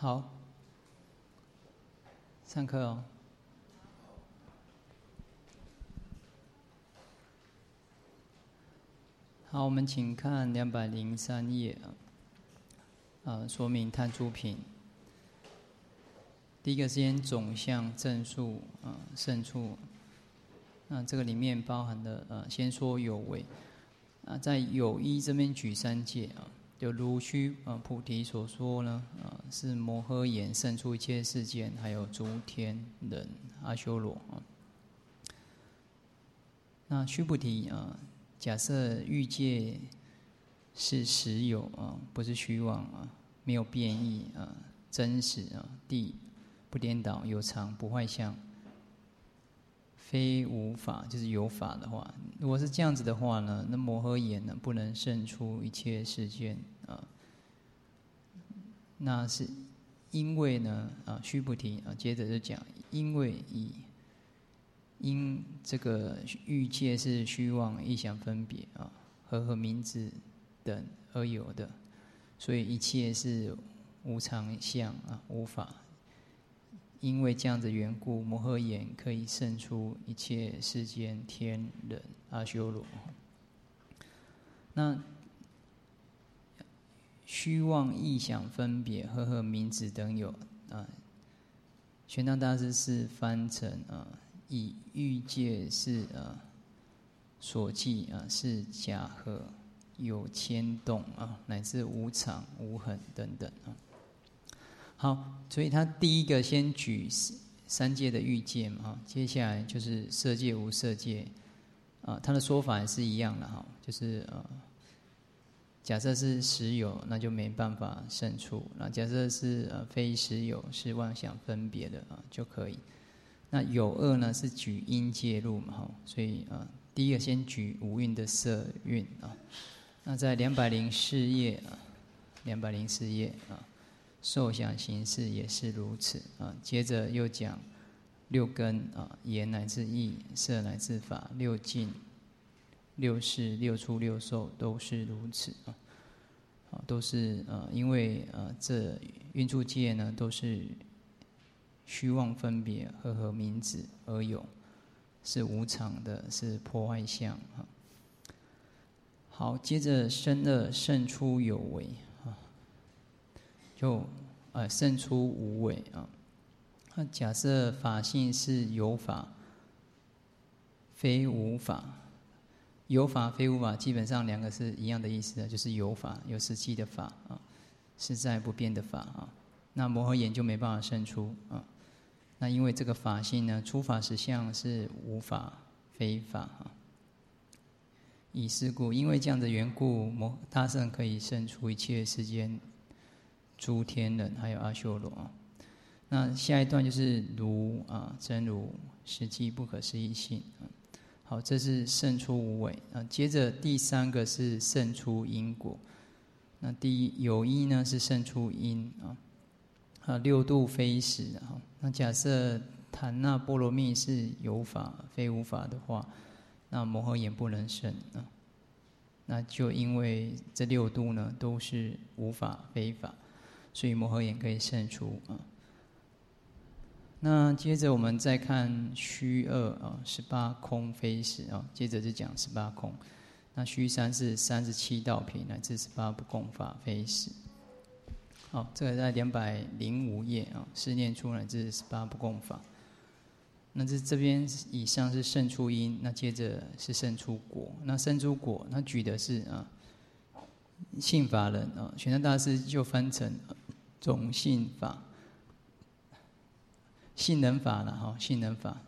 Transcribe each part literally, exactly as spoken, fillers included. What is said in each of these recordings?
好，上课哦。好，我们请看两百零三页啊，呃，说明探出品。第一个是先总相正数啊，胜处。那这个里面包含的呃，先说有为啊，在有一这边举三界啊，就如须啊菩提所说呢啊，是摩诃言胜出一切世间，还有诸天人阿修罗啊。那须菩提啊，假设欲界是实有啊，不是虚妄啊，没有变异啊，真实啊，地不颠倒，有常不坏相，非无法就是有法的话，如果是这样子的话呢，那摩诃言呢不能胜出一切世间啊。那是因为呢啊，须菩提啊，接着就讲，因为以因这个欲界是虚妄异想分别啊，和合名字等而有的，所以一切是无常相啊，无法。因为这样子缘故，摩诃言可以胜出一切世间天人阿修罗。那虚妄异想分别和合名字等有啊，玄奘大师是翻成啊，以欲界是啊所记啊，是假合有牵动啊，乃至无常无痕等等啊。好，所以他第一个先举三界的欲界嘛，接下来就是色界无色界啊，他的说法也是一样的哈，就是呃，假设是实有，那就没办法胜出；那假设是呃非实有，是妄想分别的啊，就可以。那有二呢是举因界入嘛哈，所以啊，第一个先举五蕴的色蕴啊。那在两百零四页啊，两百零四页啊。受想行识也是如此啊，接着又讲六根啊，言乃至意，色乃至法，六境、六识、六处、六受都是如此啊，啊都是啊，因为啊这蕴处界呢都是虚妄分别和合名字而有，是无常的，是破坏相啊。好，接着身二胜出有为。就呃胜出无为啊。那假设法性是有法，非无法。有法非无法，基本上两个是一样的意思的，就是有法有实际的法啊，实在不变的法啊。那摩诃言就没办法胜出啊。那因为这个法性呢，初法实相是无法非法啊。以是故，因为这样的缘故，摩大圣可以胜出一切世间诸天人还有阿修罗啊。那下一段就是如啊真如实际不可思议性啊。好，这是胜出无为啊。接着第三个是胜出因果。那第一有一呢是胜出因啊。啊六度非实啊。那假设檀那波罗蜜是有法非无法的话，那摩诃言不能胜啊。那就因为这六度呢都是无法非法，所以摩诃言可以胜出啊。那接着我们再看虚二啊，十八空非实啊。接着就讲十八空。那虚三是三十七道品乃至十八不共法非实。好，这个在两百零五页啊，是念出乃至十八不共法。那这这边以上是胜出因，那接着是胜出果。那胜出果，他举的是啊信法人啊，玄奘大师就翻成种信法。信能法了哈，信能法。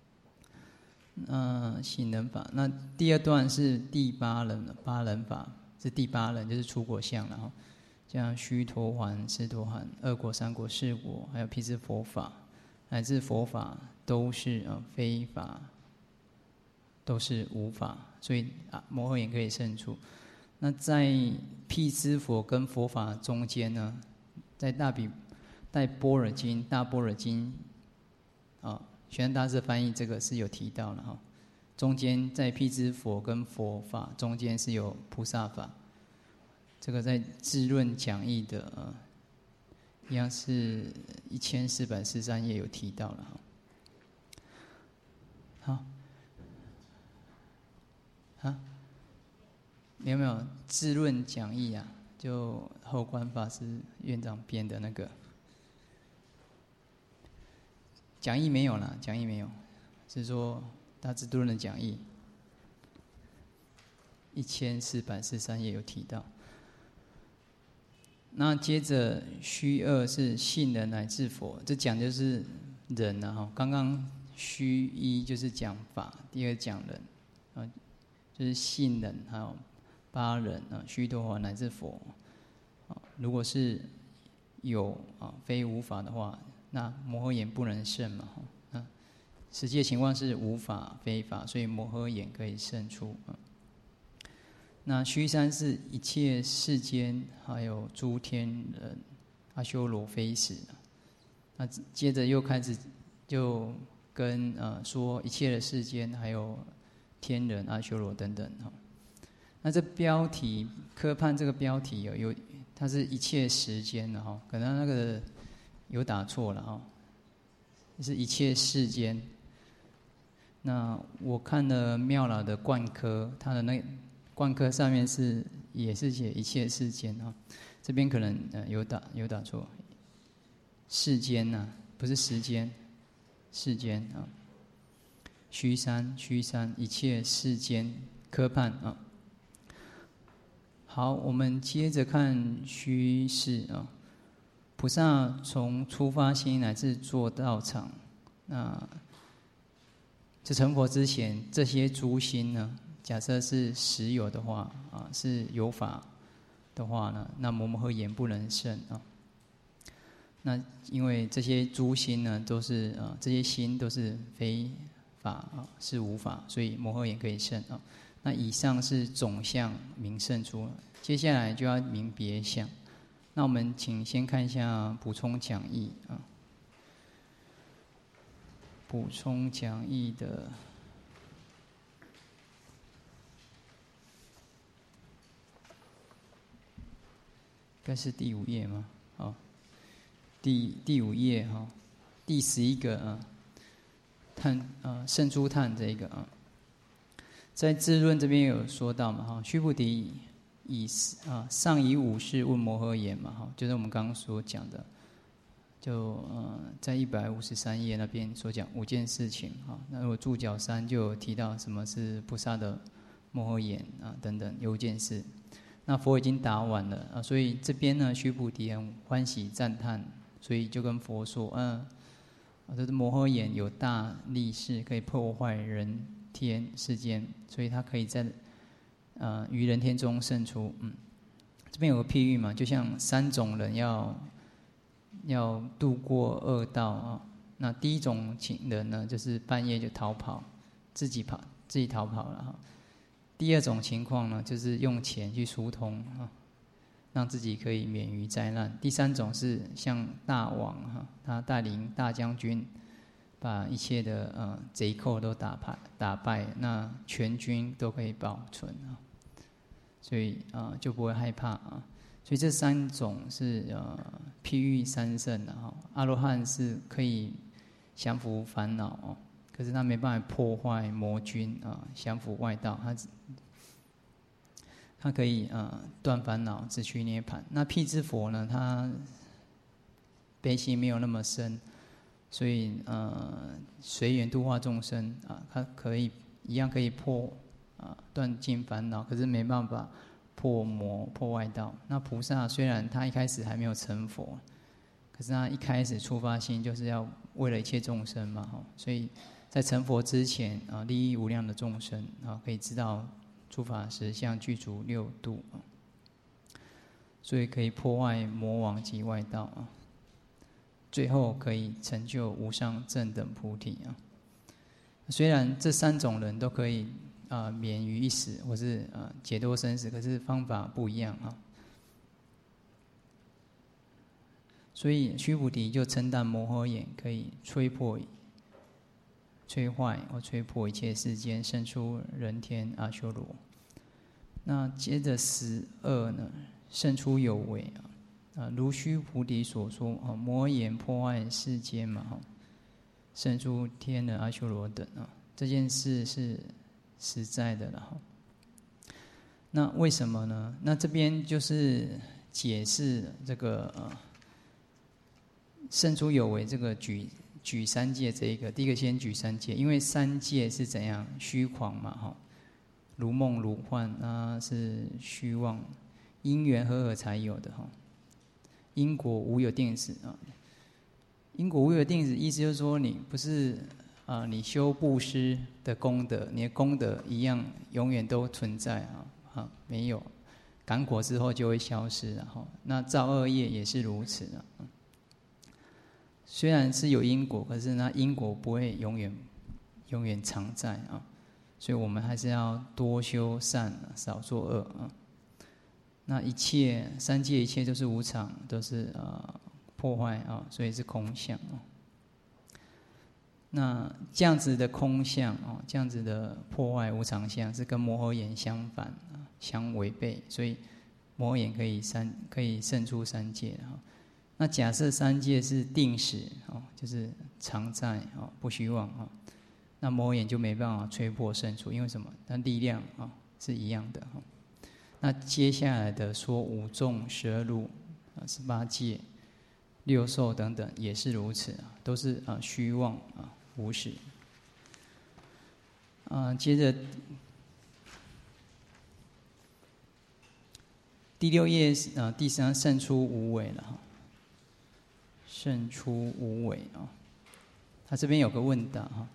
那信能法，那第二段是第八人八人法，是第八人就是出果相了哈。像须陀洹、斯陀含、二果、三果、四果，还有辟支佛法，乃至佛法都是啊非法，都是无法，所以啊摩诃言可以胜出。那在辟支佛跟佛法中间呢，在大比在般若经大般若经啊，玄奘大师翻译这个是有提到了哈。中间在辟支佛跟佛法中间是有菩萨法，这个在智论讲义的呃一样是一千四百四十三页有提到了哈。好，啊，有没有自论讲义啊？就后观法师院长编的那个讲义没有啦，讲义没有，是说大智度论的讲义，一千四百四十三页有提到。那接着虚二是信人乃至佛，这讲就是人啊哈。刚刚虚一就是讲法，第二讲人啊，就是信人还有八人啊，须陀洹乃至佛啊。如果是有啊非无法的话，那摩诃眼不能胜嘛哈。啊，实际情况是无法非法，所以摩诃眼可以胜出啊。那须三是一切世间，还有诸天人、阿修罗、非死。那接着又开始就跟呃说一切的世间，还有天人、阿修罗等等哈。那这标题科判这个标题有有，它是一切时间的哈，可能那个有打错了哈，是一切世间。那我看了妙老的贯科，他的那贯科上面是也是写一切世间哈，这边可能呃有打有打错，世间呐、啊、不是时间，世间啊。须三须三一切世间科判啊。好，我们接着看须四啊。菩萨从初发心乃至做道场，那这成佛之前，这些诸心呢？假设是实有的话啊，是有法的话呢，那摩诃眼不能胜啊。那因为这些诸心呢，都是啊，这些心都是非法啊，是无法，所以摩诃眼可以胜啊。那以上是总相明胜出，接下来就要明别相。那我们请先看一下补充讲义啊，补充讲义的。应该是第五页吗？好，第第五页哈，第十一个啊，探啊胜出探这一个啊，在智论这边有说到嘛哈，须菩提以啊上以五事问摩诃言嘛哈，就是我们刚刚所讲的，就呃在一百五十三页那边所讲五件事情哈。那如果注脚三就有提到什么是菩萨的摩诃言啊等等有五件事。那佛已经答完了啊，所以这边呢，须菩提很欢喜赞叹，所以就跟佛说：“嗯，啊，这摩诃眼有大力士，可以破坏人天世间，所以他可以在呃于人天中胜出。”嗯，这边有个譬喻嘛，就像三种人要要渡过恶道啊。那第一种情人呢，就是半夜就逃跑，自己跑自己逃跑了哈。第二种情况呢，就是用钱去疏通啊，让自己可以免于灾难。第三种是像大王哈，他带领大将军，把一切的呃贼寇都打败，打败，那全军都可以保存啊，所以啊、呃、就不会害怕啊。所以这三种是呃譬喻三圣的哈。阿罗汉是可以降伏烦恼哦。可是他没办法破坏魔军啊，降伏外道，他他可以啊断烦恼，直趋涅槃。那辟支佛呢，他悲心没有那么深，所以呃随缘度化众生啊，他可以一样可以破啊断尽烦恼，可是没办法破魔破外道。那菩萨虽然他一开始还没有成佛，可是他一开始出发心就是要为了一切众生嘛，所以。在成佛之前啊，利益无量的众生啊，可以知道诸法实相具足六度啊，所以可以破坏魔王及外道啊，最后可以成就无上正等菩提啊。虽然这三种人都可以啊免于一死，或是啊解脱生死，可是方法不一样啊。所以须菩提就称赞摩诃眼可以摧破。摧坏或摧破一切世间，生出人天阿修罗。那接着十二呢，胜出有为啊。 啊，如须菩提所说，啊，魔眼破坏世间嘛，哈，胜出天人阿修罗等啊，这件事是实在的了哈。那为什么呢？那这边就是解释这个呃，胜出有为这个举举三界这一个，第一个先举三界，因为三界是怎样虚诳嘛，哈，如梦如幻，那是虚妄，因缘和合才有的哈。因果无有定时啊，因果无有定时，意思就是说你不是啊，你修布施的功德，你的功德一样永远都存在啊啊，没有感果之后就会消失，然后那造恶业也是如此啊。虽然是有因果，可是那因果不会永远永远常在啊，所以我们还是要多修善，少做恶啊。那一切三界一切都是无常，都是呃破坏啊，所以是空相啊。那这样子的空相啊，这样子的破坏无常相，是跟摩诃眼相反啊，相违背，所以摩诃眼可以三可以胜出三界啊。那假设三界是定时啊，就是常在啊，不虚妄啊，那摩诃眼就没办法吹破胜出，因为什么？那力量啊是一样的哈。那接下来的说五众、十二路、啊十八界、六受等等也是如此啊，都是啊虚妄啊无实。啊，接着第六页啊第三胜出无为了哈，胜出无为啊，他这边有个问答哈。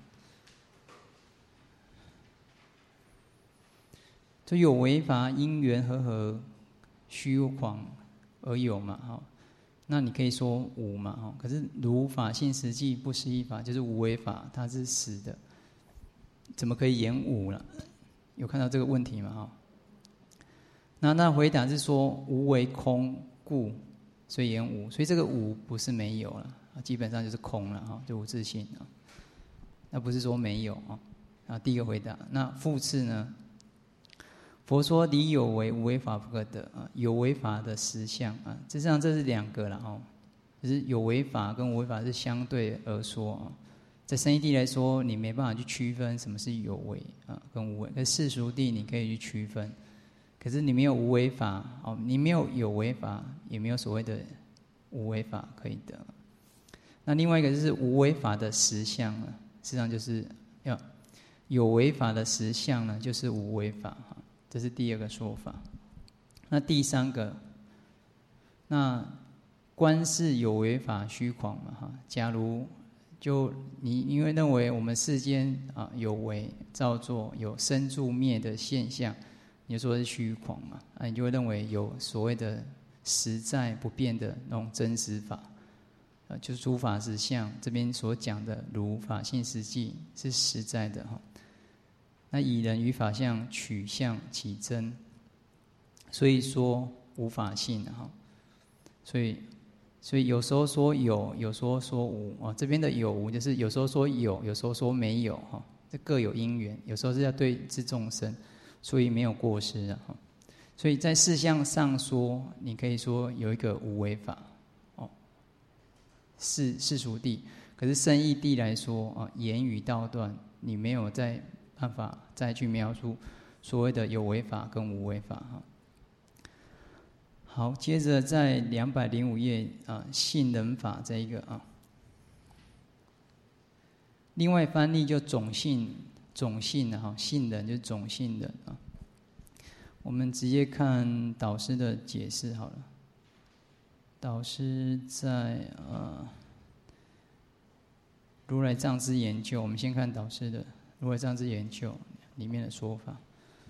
就有为法因缘和合虚诳而有嘛，哈，那你可以说无嘛，哈，可是如法性实际不思议法，就是无为法，它是实的，怎么可以言无了？有看到这个问题吗？哈，那那回答是说无为空故，所以言无，所以这个无不是没有了，基本上就是空了，哈，就无自性啊，那不是说没有啊。啊，第一个回答，那复次呢？佛说离有为无为法不可得啊，有为法的实相啊，实际上这是两个了哈，就是有为法跟无为法是相对而说啊。在生义谛来说，你没办法去区分什么是有为啊跟无为，可是世俗谛你可以去区分。可是你没有无为法哦，你没有有为法，也没有所谓的无为法可以得。那另外一个就是无为法的实相啊，实际上就是要有为法的实相呢，就是无为法哈。这是第二个说法。那第三个，那观世有为法虚诳嘛哈。假如就你因为认为我们世间啊有为造作有生住灭的现象，你就说是虚诳嘛，啊你就会认为有所谓的实在不变的那种真实法，呃就是诸法实相这边所讲的如法性实际是实在的哈。那以人与法相取相起真，所以说无法性哈。所以，所以有时候说有，有时候说无啊。这边的有无就是有时候说有，有时候说没有哈。这各有因缘，有时候是要对治众生，所以没有过失啊哈。所以在事相上说，你可以说有一个无为法哦，世世俗谛。可是生义谛来说啊，言语道断，你没有在办法再去描述所谓的有为法跟无为法哈。好，接着在两百零五页啊，信人法这一个啊，另外翻译就种信种信的哈，信人就是种信人啊。我们直接看导师的解释好了。导师在呃如来藏之研究，我们先看导师的如来藏之研究里面的说法。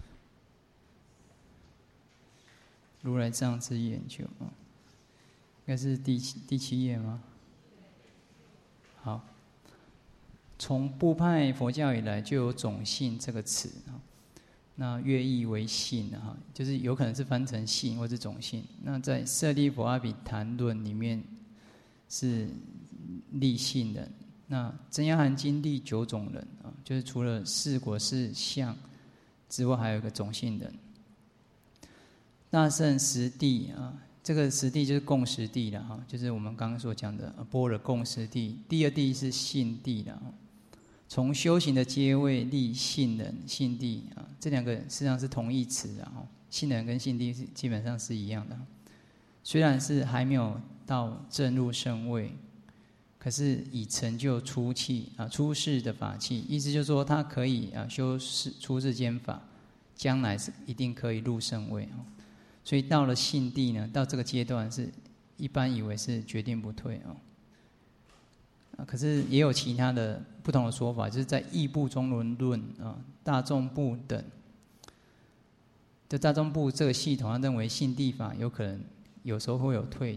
如来藏之研究啊，应该是第七第七页吗？好，从部派佛教以来就有种信这个词啊，那越译为信啊，就是有可能是翻成信或是种信。那在舍利弗阿毗昙论里面是立信人。那真言含经立九种人啊，就是除了四果四相之外，还有一个种信人。大圣十地啊， 这个实地就是共识地了哈，就是我们刚刚所讲的般若共识地。第二地是信地了哈。从修行的阶位立信人、信地啊，这两个实际上是同义词啊。信人跟信地是基本上是一样的，虽然是还没有到正入圣位，可是已成就出气啊出世的法器，意思就是说他可以啊修世出世间法，将来是一定可以入圣位啊。所以到了信地呢，到这个阶段是一般以为是决定不退啊。可是也有其他的不同的说法，就是在义部中轮论啊、大众部等的大众部这个系统，他认为信地法有可能有时候会有退，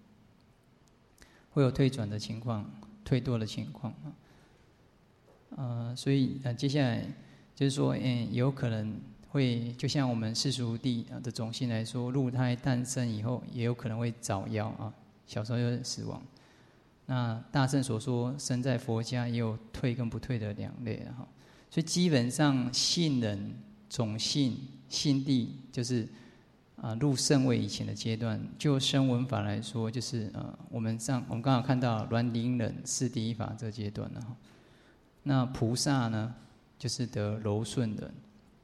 会有退转的情况、退堕的情况啊。呃，所以呃，接下来就是说，嗯，有可能会就像我们世俗地的种姓来说，入胎诞生以后，也有可能会早夭啊，小时候就死亡。那大圣所说，生在佛家也有退跟不退的两类哈，所以基本上信人、种姓、信地，就是啊入圣位以前的阶段。就声闻法来说，就是呃我们上我们刚好看到栾林忍是第一法这个阶段了哈。那菩萨呢，就是得柔顺人，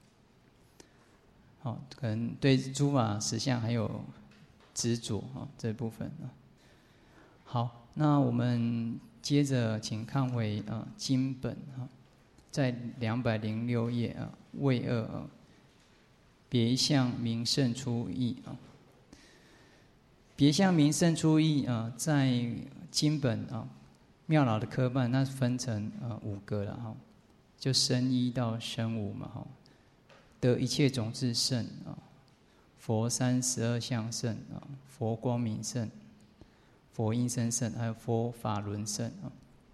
好，可能对诸法实相还有执着啊这部分啊。好。那我们接着请看回啊经本啊，在两百零六页啊位二啊，别相名胜出义啊，别相名胜出义啊，在经本啊妙老的科办，那分成啊五个了哈，就生一到生五嘛哈，得一切种智胜啊，佛三十二相胜啊，佛光明胜。佛音声胜，还有佛法轮胜啊。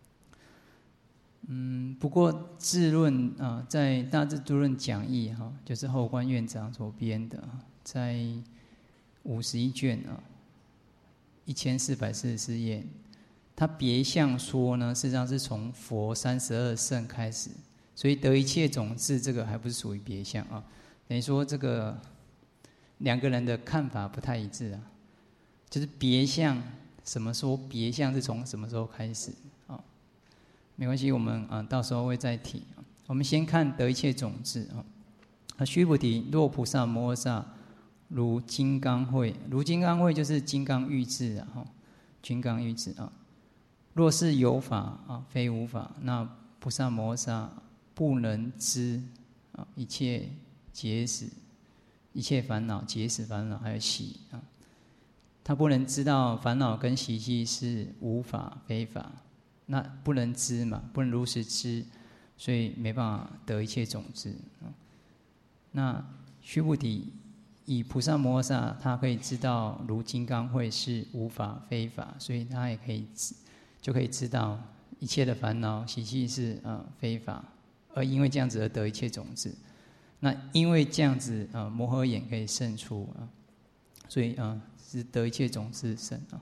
嗯，不过智论啊，在《大智度论讲义》哈，就是后观院长所编的，在五十一卷啊，一千四百四十四页，他别相说呢，事实上是从佛三十二胜开始，所以得一切种智这个还不是属于别相啊。等于说这个两个人的看法不太一致啊，就是别相。什么时候别相是从什么时候开始啊？没关系，我们啊到时候会再提。我们先看得一切种智啊。啊，须菩提，若菩萨摩诃萨如金刚慧，如金刚慧就是金刚喻智啊，哈，金刚喻智啊。若是有法啊，非无法，那菩萨摩诃萨不能知啊一切结使、一切烦恼、结使烦恼还有喜啊。他不能知道烦恼跟习气是无法非法，那不能知嘛，不能如实知，所以没办法得一切种智。那须菩提，以菩萨摩诃萨，他可以知道如金刚慧是无法非法，所以他也可以就可以知道一切的烦恼习气是呃非法，而因为这样子而得一切种智。那因为这样子呃摩诃眼可以胜出啊，所以啊。是得一切种智胜啊。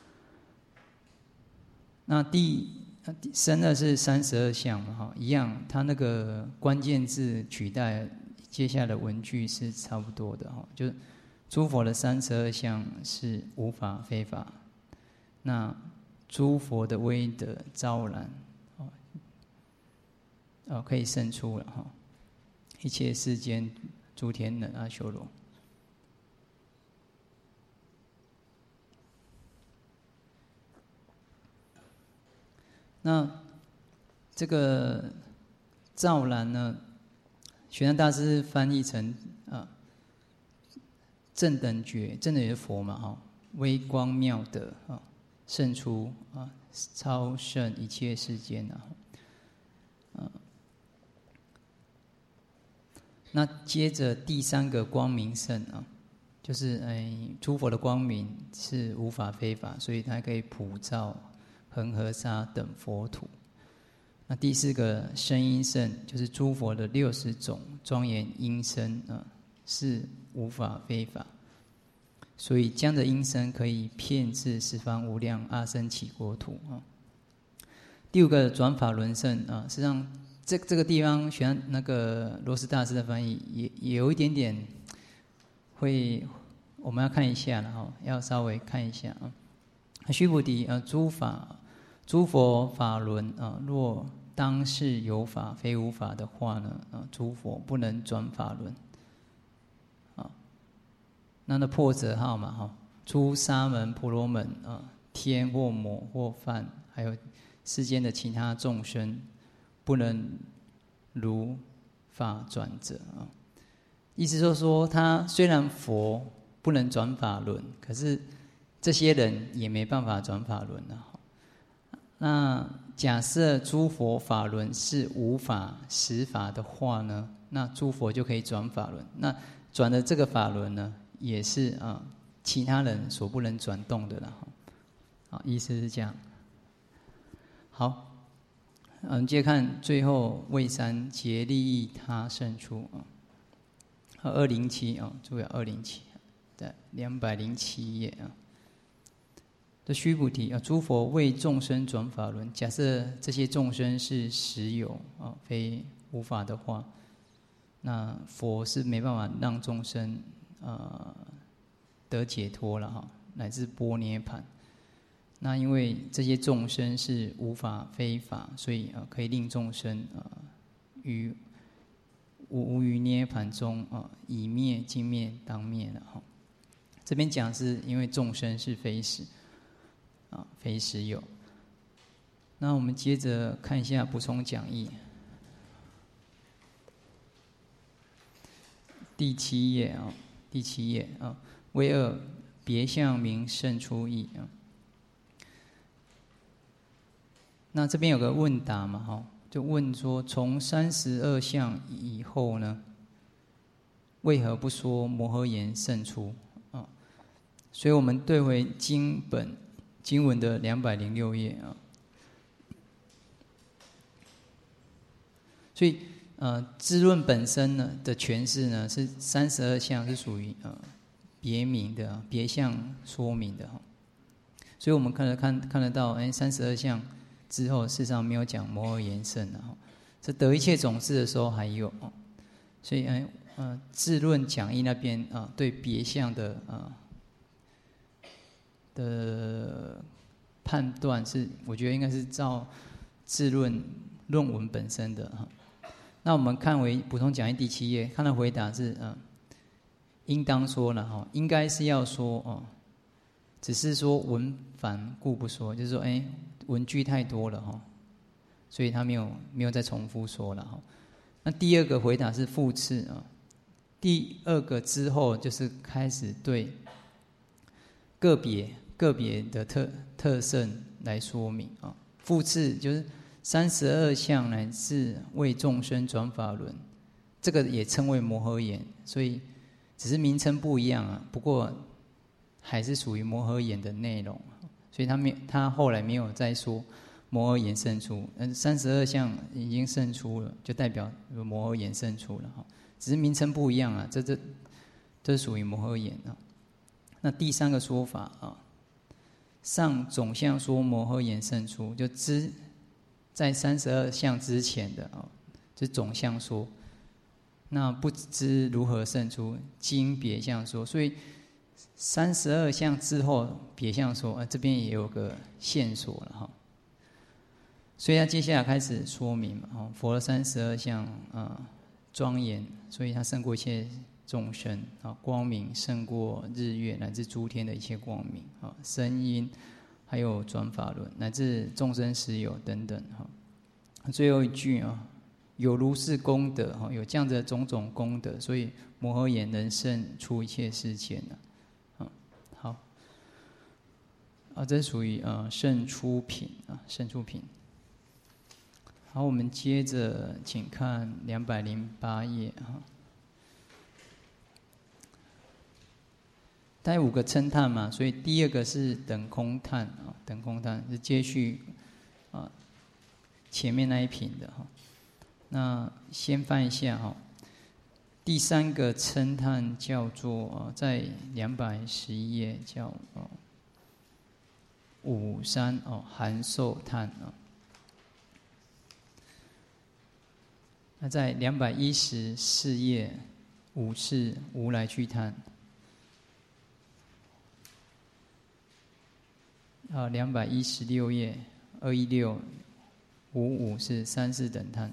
那第生二是三十二相嘛哈，一样，它那个关键字取代接下来的文句是差不多的哈，就是诸佛的三十二相是无法非法，那诸佛的威德昭然，哦，可以胜出了哈，一切世间诸天人阿修罗。那这个照然呢，玄奘大师翻译成啊，正等觉，正等觉佛嘛哈，微光妙德啊，胜出啊，超胜一切世间啊，啊，那接着第三个光明胜啊，就是哎，诸佛的光明是无法非法，所以它可以普照恒河沙等佛土。那第四个声音胜，就是诸佛的六十种庄严音声啊，是无法非法，所以这样的音声可以遍至十方无量阿僧祇国土啊。第五个转法轮胜啊，实际上这这个地方选那个罗什大师的翻译也也有一点点会我们要看一下了哈，要稍微看一下啊。须菩提啊，诸法诸佛法轮啊，若当是有法非无法的话呢，啊，诸佛不能转法轮。啊，那那破折号嘛哈，诸沙门、婆罗门啊，天或魔或梵，还有世间的其他众生，不能如法转者啊。意思就是说，他虽然佛不能转法轮，可是这些人也没办法转法轮了。那假设诸佛法轮是无法实法的话呢，那诸佛就可以转法轮。那转的这个法轮呢，也是啊其他人所不能转动的了。好，意思是这样。好，我们接着看最后为三竭利益他胜出啊。二零七啊，注意二零七，在两百零七页啊。这须菩提啊，诸佛为众生转法轮。假设这些众生是实有啊，非无法的话，那佛是没办法让众生呃得解脱了哈，乃至般涅槃。那因为这些众生是无法非法，所以啊，可以令众生啊于无无于涅槃中啊，以灭尽灭当灭了哈。这边讲是因为众生是非实啊，非实有。那我们接着看一下补充讲义，第七页啊，第七页啊，为二别相名胜出义啊。那这边有个问答嘛哈。就问说，从三十二相以后呢，为何不说摩诃言胜出啊？所以我们对回经本经文的两百零六页啊。所以呃，智论本身呢的诠释呢，是三十二相是属于呃别名的别相说明的哈。所以我们看得看看得到，哎，三十二相。之后，事实上没有讲摩诃言胜了哈。这得一切种子的时候还有，所以哎呃，智论讲义那边啊，对别相的啊的判断是，我觉得应该是照智论论文本身的哈。那我们看为补充讲义第七页，看到回答是嗯、呃，应当说了哈，应该是要说哦，只是说文繁故不说，就是说哎。文句太多了哈，所以他没有没有再重复说了哈。那第二个回答是复次啊，第二个之后就是开始对个别个别的特特胜来说明啊。复次就是三十二相乃至为众生转法轮，这个也称为摩诃言，所以只是名称不一样啊，不过还是属于摩诃言的内容。所以他没，他后来没有再说摩诃言胜出，嗯，三十二相已经胜出了，就代表摩诃言胜出了哈，只是名称不一样啊，这这这属于摩诃言啊。那第三个说法啊，上总相说摩诃言胜出，就知在三十二相之前的啊，就是总相说，那不知如何胜出，经别相说，所以。三十二相之后，别相说，啊，这边也有个线索了哈。所以他接下来开始说明嘛，哦，佛的三十二相啊，庄严，所以他胜过一切众生啊，光明胜过日月乃至诸天的一切光明啊，声音，还有转法轮乃至众生实有等等哈。最后一句啊，有如是功德哈，有这样的种种功德，所以摩诃言能胜出一切世间呢。好，啊，这属于呃胜出品啊，胜出品。好，我们接着请看两百零八页哈。大概五个称叹嘛，所以第二个是等空叹啊，等空叹是接续啊前面那一品的哈。那先翻一下哈。第三个称叹叫做啊，在两百十一页叫哦五三哦含受叹啊。那在两百一十四页五次无来去叹。 啊，两百一十六页，二一六五五是三世等叹。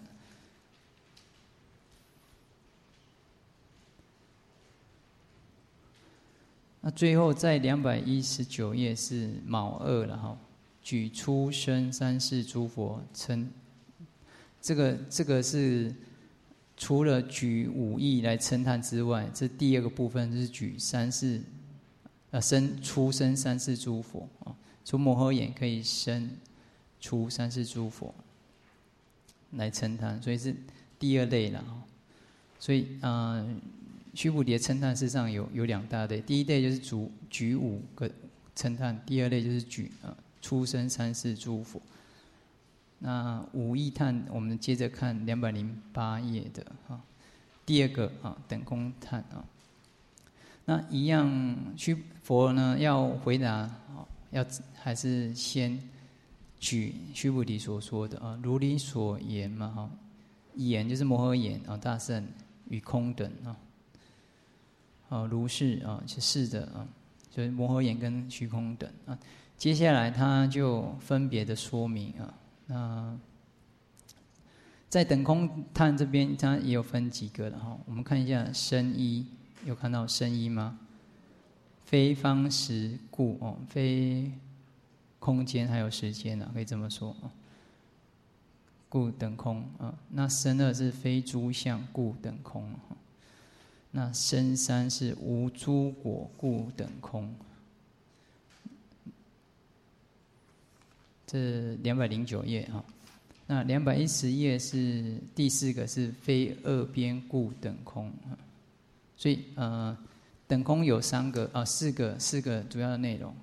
那最后在两百一十九页是卯二了哈，举出生三世诸佛称，这个这个是除了举五义来称叹之外，这第二个部分是举三世，呃生出生三世诸佛啊，从摩诃眼可以生出三世诸佛来称叹，所以是第二类了哈。所以啊。呃须菩提的称叹事实上有有两大类，第一类就是举举五个称叹，第二类就是举啊出生三世诸佛。那五义叹，我们接着看两百零八页的啊，第二个啊等空叹啊。那一样，须佛呢要回答啊，要还是先举须菩提所说的啊，如理所言嘛哈，言就是摩诃眼啊，大圣与空等啊。啊，如是啊，是的啊，就是摩诃眼跟虚空等啊。接下来他就分别的说明啊。那在等空叹这边，它也有分几个的哈。我们看一下身依，有看到身依吗？非方时故哦，非空间还有时间啊，可以这么说啊。故等空啊，那身二是非诸相故等空啊。那身三是无诸果故等空，这两百零九页哈。那两百一十页是第四个是非二边故等空，所以呃等空有三个啊、呃、四个四个主要的内容。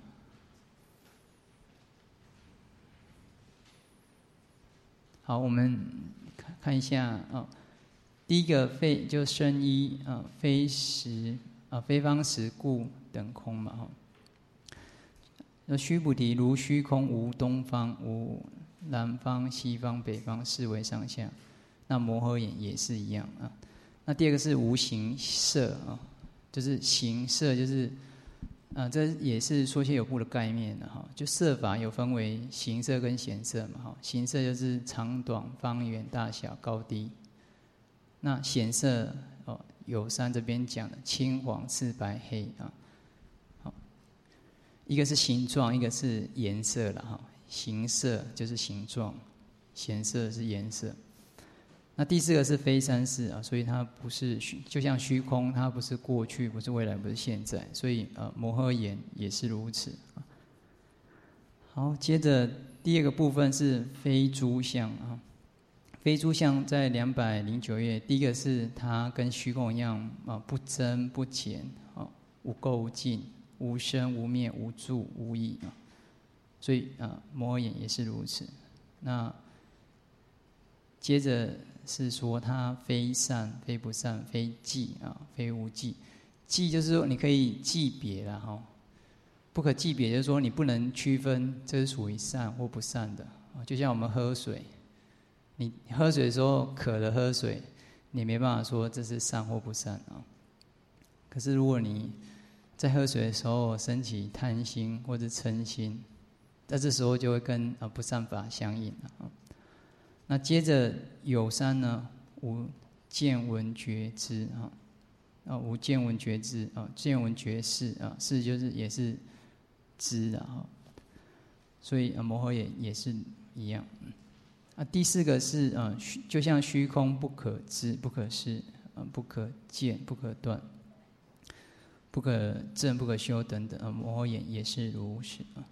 好，我们看一下啊。第一个非就身依啊，非时啊，非方时故等空嘛哈。那须菩提，如虚空无东方、无南方、西方、北方，是为上下。那摩诃眼也是一样啊。那第二个是无形色啊，就是形色，就是啊，这也是说些有部的概念的哈。就色法有分为形色跟显色嘛哈。形色就是长短、方圆、大小、高低。那显色哦，有三这边讲的青、黄、赤、白、黑啊，好，一个是形状，一个是颜色了哈。形色就是形状，显色是颜色。那第四个是非三世啊，所以它不是虚，就像虚空，它不是过去，不是未来，不是现在，所以呃，摩诃眼也是如此。好，接着第二个部分是非诸相啊。非诸相在两百零九页，第一个是它跟虚空一样啊，不增不减啊，无垢无净，无生无灭，无住无异啊。所以啊，摩诃眼也是如此。那接着是说它非善非不善，非记啊，非无记。记就是说你可以记别了哈，不可记别就是说你不能区分这是属于善或不善的啊。就像我们喝水。你喝水的时候渴了喝水，你没办法说这是善或不善啊。可是如果你在喝水的时候升起贪心或者嗔心，在这时候就会跟啊不善法相应啊。那接着有三呢，无见闻觉知啊，啊无见闻觉知啊，见闻觉识啊，识就是也是知啊。所以啊摩诃也也是一样。啊，第四个是啊，就像虚空不可知、不可识、啊不可见、不可断、不可证、不可修等等啊，摩诃眼也是如是啊。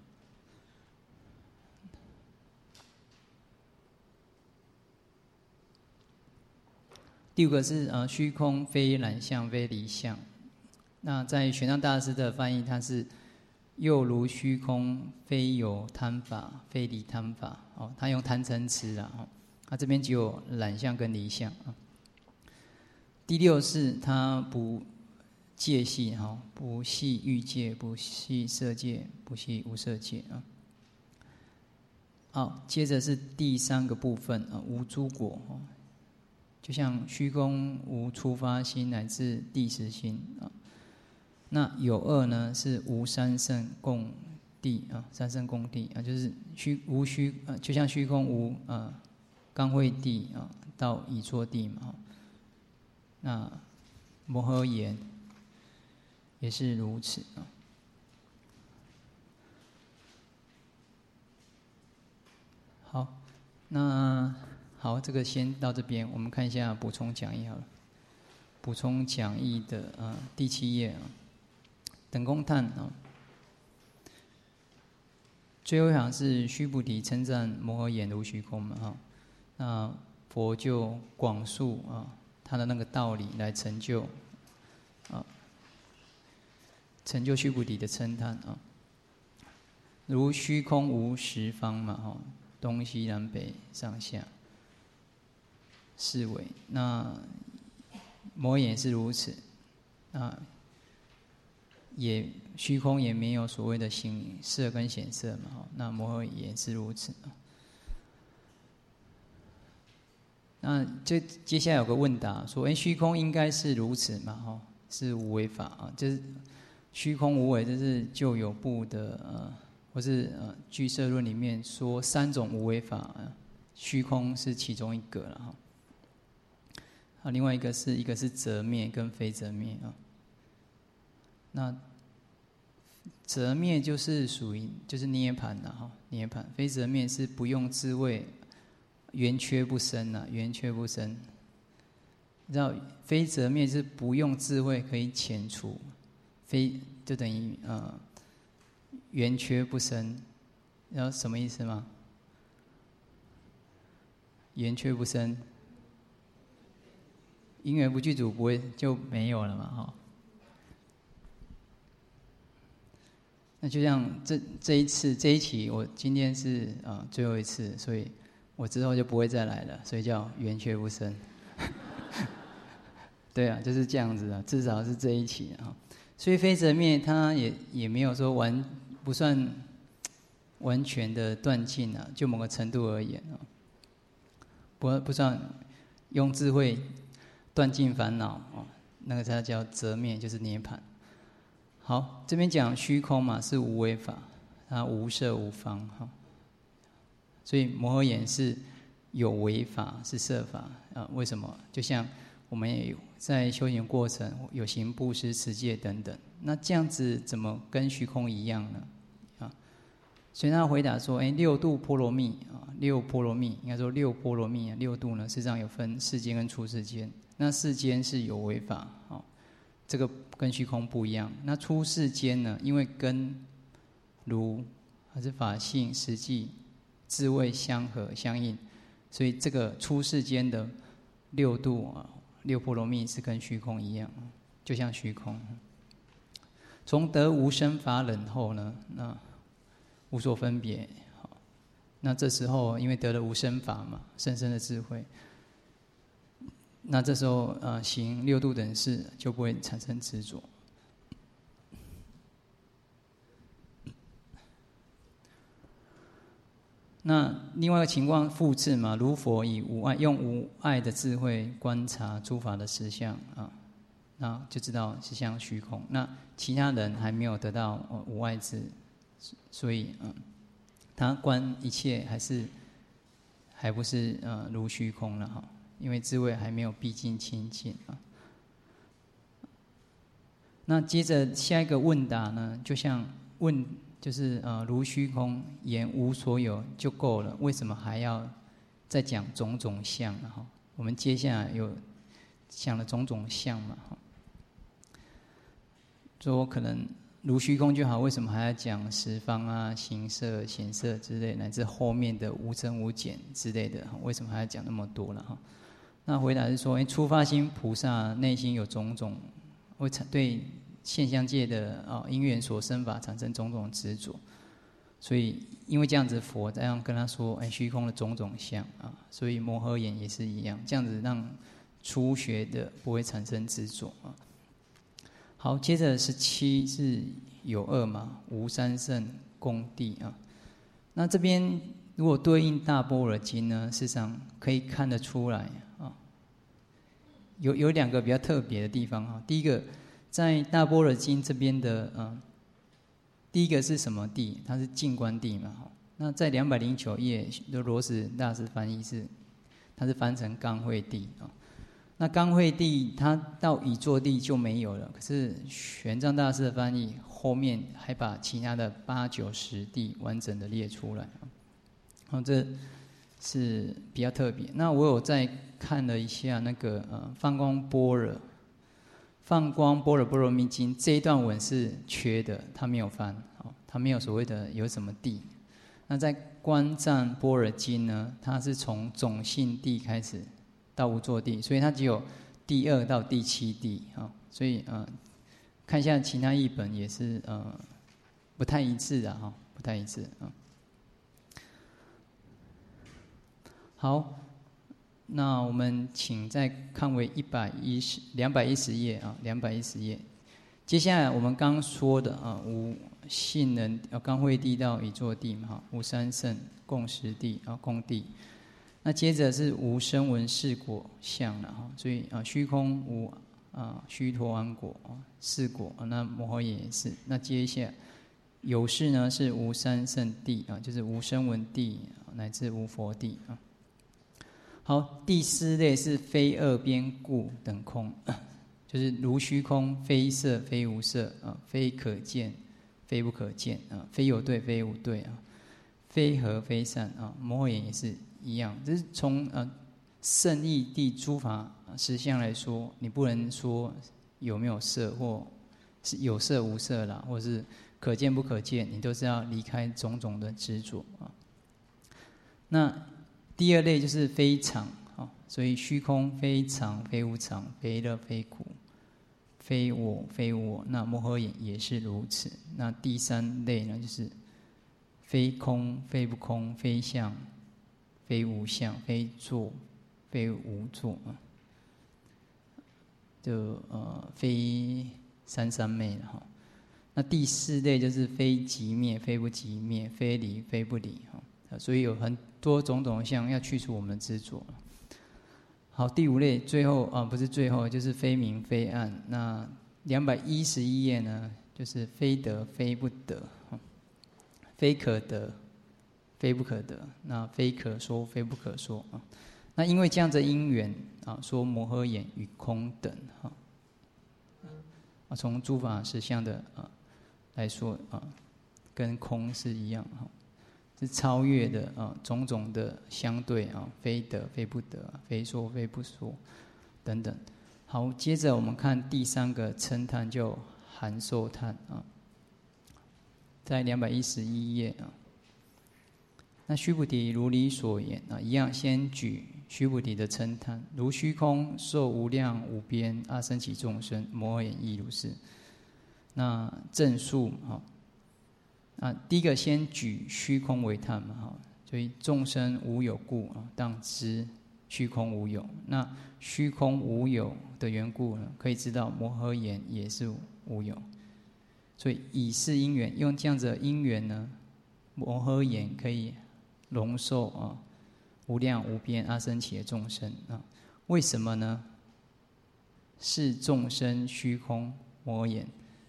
第五个是啊，虚空非染相、非离相。那在玄奘大师的翻译，它是又如虚空，非有贪法，非离贪法。哦，他用贪嗔痴啊，哦，他这边只有染相跟离相啊。第六是他不界系哈，不系欲界，不系色界，不系无色界啊。好，接着是第三个部分啊，无诸果哦，就像虚空无初发心乃至第十心啊。那有二呢是无三圣共地啊，三圣宫地啊，就是虚无虚啊，就像虚空无啊，刚慧地啊，到已作地嘛。那摩诃言也是如此啊。好，那好，这个先到这边，我们看一下补充讲义好了。补充讲义的啊第七页啊，等公叹啊。最后一行是须菩提称赞摩诃言如虚空嘛哈，那佛就广述啊他的那个道理来成就啊，成就须菩提的称叹啊。如虚空无十方嘛哈，东西南北上下四维，那摩诃言是如此啊。也虚空也没有所谓的形色跟显色嘛，那摩诃也是如此。那这接下来有个问答说，哎，虚空应该是如此嘛？哈，是无为法啊，就是虚空无为，这是就有部的呃，或是呃俱舍论里面说三种无为法，啊、虚空是其中一个了哈。啊，另外一个是一个是则灭跟非则灭啊。那则灭就是属于就是涅盘的哈，涅盘非则灭是不用智慧，圆缺不生呐，圆缺不生。你知道非则灭是不用智慧可以遣除，非就等于呃圆缺不生，你知道什么意思吗？圆缺不生，因缘不具足，不会就没有了嘛哈。那就像这这一次这一期，我今天是啊、呃、最后一次，所以我之后就不会再来了，所以叫圆缺不生。对啊，就是这样子的，至少是这一期啊。所以非则灭，它也也没有说完不算完全的断尽啊，就某个程度而言啊，不不算用智慧断尽烦恼啊，那个才叫则灭，就是涅槃。好，这边讲虚空嘛，是无为法，它无色无方哈，所以摩诃言是有为法，是色法啊。为什么？就像我们也有在修行过程有行布施、持戒等等，那这样子怎么跟虚空一样呢？啊，所以他回答说：哎，六度波罗蜜啊，六波罗蜜应该说六波罗蜜啊，六度呢，事实上有分世间跟出世间。那世间是有为法啊。这个跟虚空不一样。那出世间呢？因为跟如还是法性、实际、智慧相合相应，所以这个出世间的六度啊、六波罗蜜是跟虚空一样，就像虚空。从得无生法忍后呢，那无所分别。那这时候因为得了无生法嘛，深深的智慧。那这时候，呃，行六度等事就不会产生执着。那另外一个情况复次嘛，如佛以无碍，用无碍的智慧观察诸法的实相啊，那就知道是像虚空。那其他人还没有得到无碍智，所以嗯，他观一切还是还不是呃如虚空了哈。因为智慧还没有毕竟清净啊。那接着下一个问答呢，就像问，就是呃如虚空言无所有就够了，为什么还要再讲种种相呢？哈，我们接下来有讲了种种相嘛，哈，说可能如虚空就好，为什么还要讲十方啊、形色、显色之类，乃至后面的无增无减之类的，为什么还要讲那么多了哈？那回答是说，哎，初发心菩萨内心有种种，会对现象界的啊因缘所生法产生种种执着，所以因为这样子，佛这样跟他说，哎，虚空的种种相啊，所以摩诃言也是一样，这样子让初学的不会产生执着啊。好，接着十七是有二嘛，无三圣公地啊。那这边如果对应大般若经呢，事实上可以看得出来。有有两个比较特别的地方哈。第一个，在大般若经这边的嗯第一个是什么地？它是净观地嘛。那在两百零九页，就罗什大师翻译是，它是翻成刚慧地啊。那刚慧地，它到已作地就没有了。可是玄奘大师的翻译后面还把其他的八九十地完整的列出来啊，这是比较特别。那我有再看了一下那个呃放光般若，放光般若波罗蜜经这一段文是缺的，它没有翻，它没有所谓的有什么地。那在观藏般若经呢，它是从种性地开始到无作地，所以它只有第二到第七地啊。所以呃，看一下其他译本也是呃不太一致的哈，不太一致啊。好，那我们请再看为一百一十两百一十页啊，两百一十页。接下来我们刚刚说的啊，无信人呃刚慧地到已作地嘛哈，无三圣共识地啊共地。那接着是无声闻事果相了哈，所以啊虚空无啊须陀洹果啊事果啊，那摩诃也是。那接下来有事呢是无三圣地啊，就是无声闻地乃至无佛地啊。好，第四类是非二边故等空，就是如虚空，非色非无色啊，非可见非不可见啊，非有对非无对啊，非合非散啊。摩诃也也是一样，这是从呃圣义谛诸法实相来说，你不能说有没有色，或是有色无色啦，或是可见不可见，你都是要离开种种的执着啊。那第二类就是非常啊，所以虚空非常非无常，非乐非苦，非我非我。那摩诃也也是如此。那第三类呢，就是非空非不空，非相非无相，非作非无作啊，就呃非三三昧了哈。那第四类就是非即灭非不即灭，非离非不离哈。所以有很多种种的相要去除我们的执着。好，第五类最后啊，不是最后，就是非明非暗。那两百一十一页呢，就是非得非不得，非可得非不可得，那非可说非不可说啊。那因为这样的因缘啊，说摩诃眼与空等哈，啊，从诸法实相的啊来说啊，跟空是一样哈。是超越的啊，种种的相对啊，非得非不得，非说非不说，等等。好，接着我们看第三个称叹，就含受叹啊，在两百一十一页啊。那须菩提如理所言啊，一样先举须菩提的称叹，如虚空受无量无边阿僧祇众生，摩诃也亦如是。那正数啊。啊，第一个先举虚空为叹嘛，哈，所以众生无有故啊，当知虚空无有。那虚空无有的缘故呢，可以知道摩诃眼也是无有。所以以是因缘，用这样子的因缘呢，摩诃眼可以容受啊无量无边阿僧祇的众生啊。为什么呢？是众生虚空摩诃眼。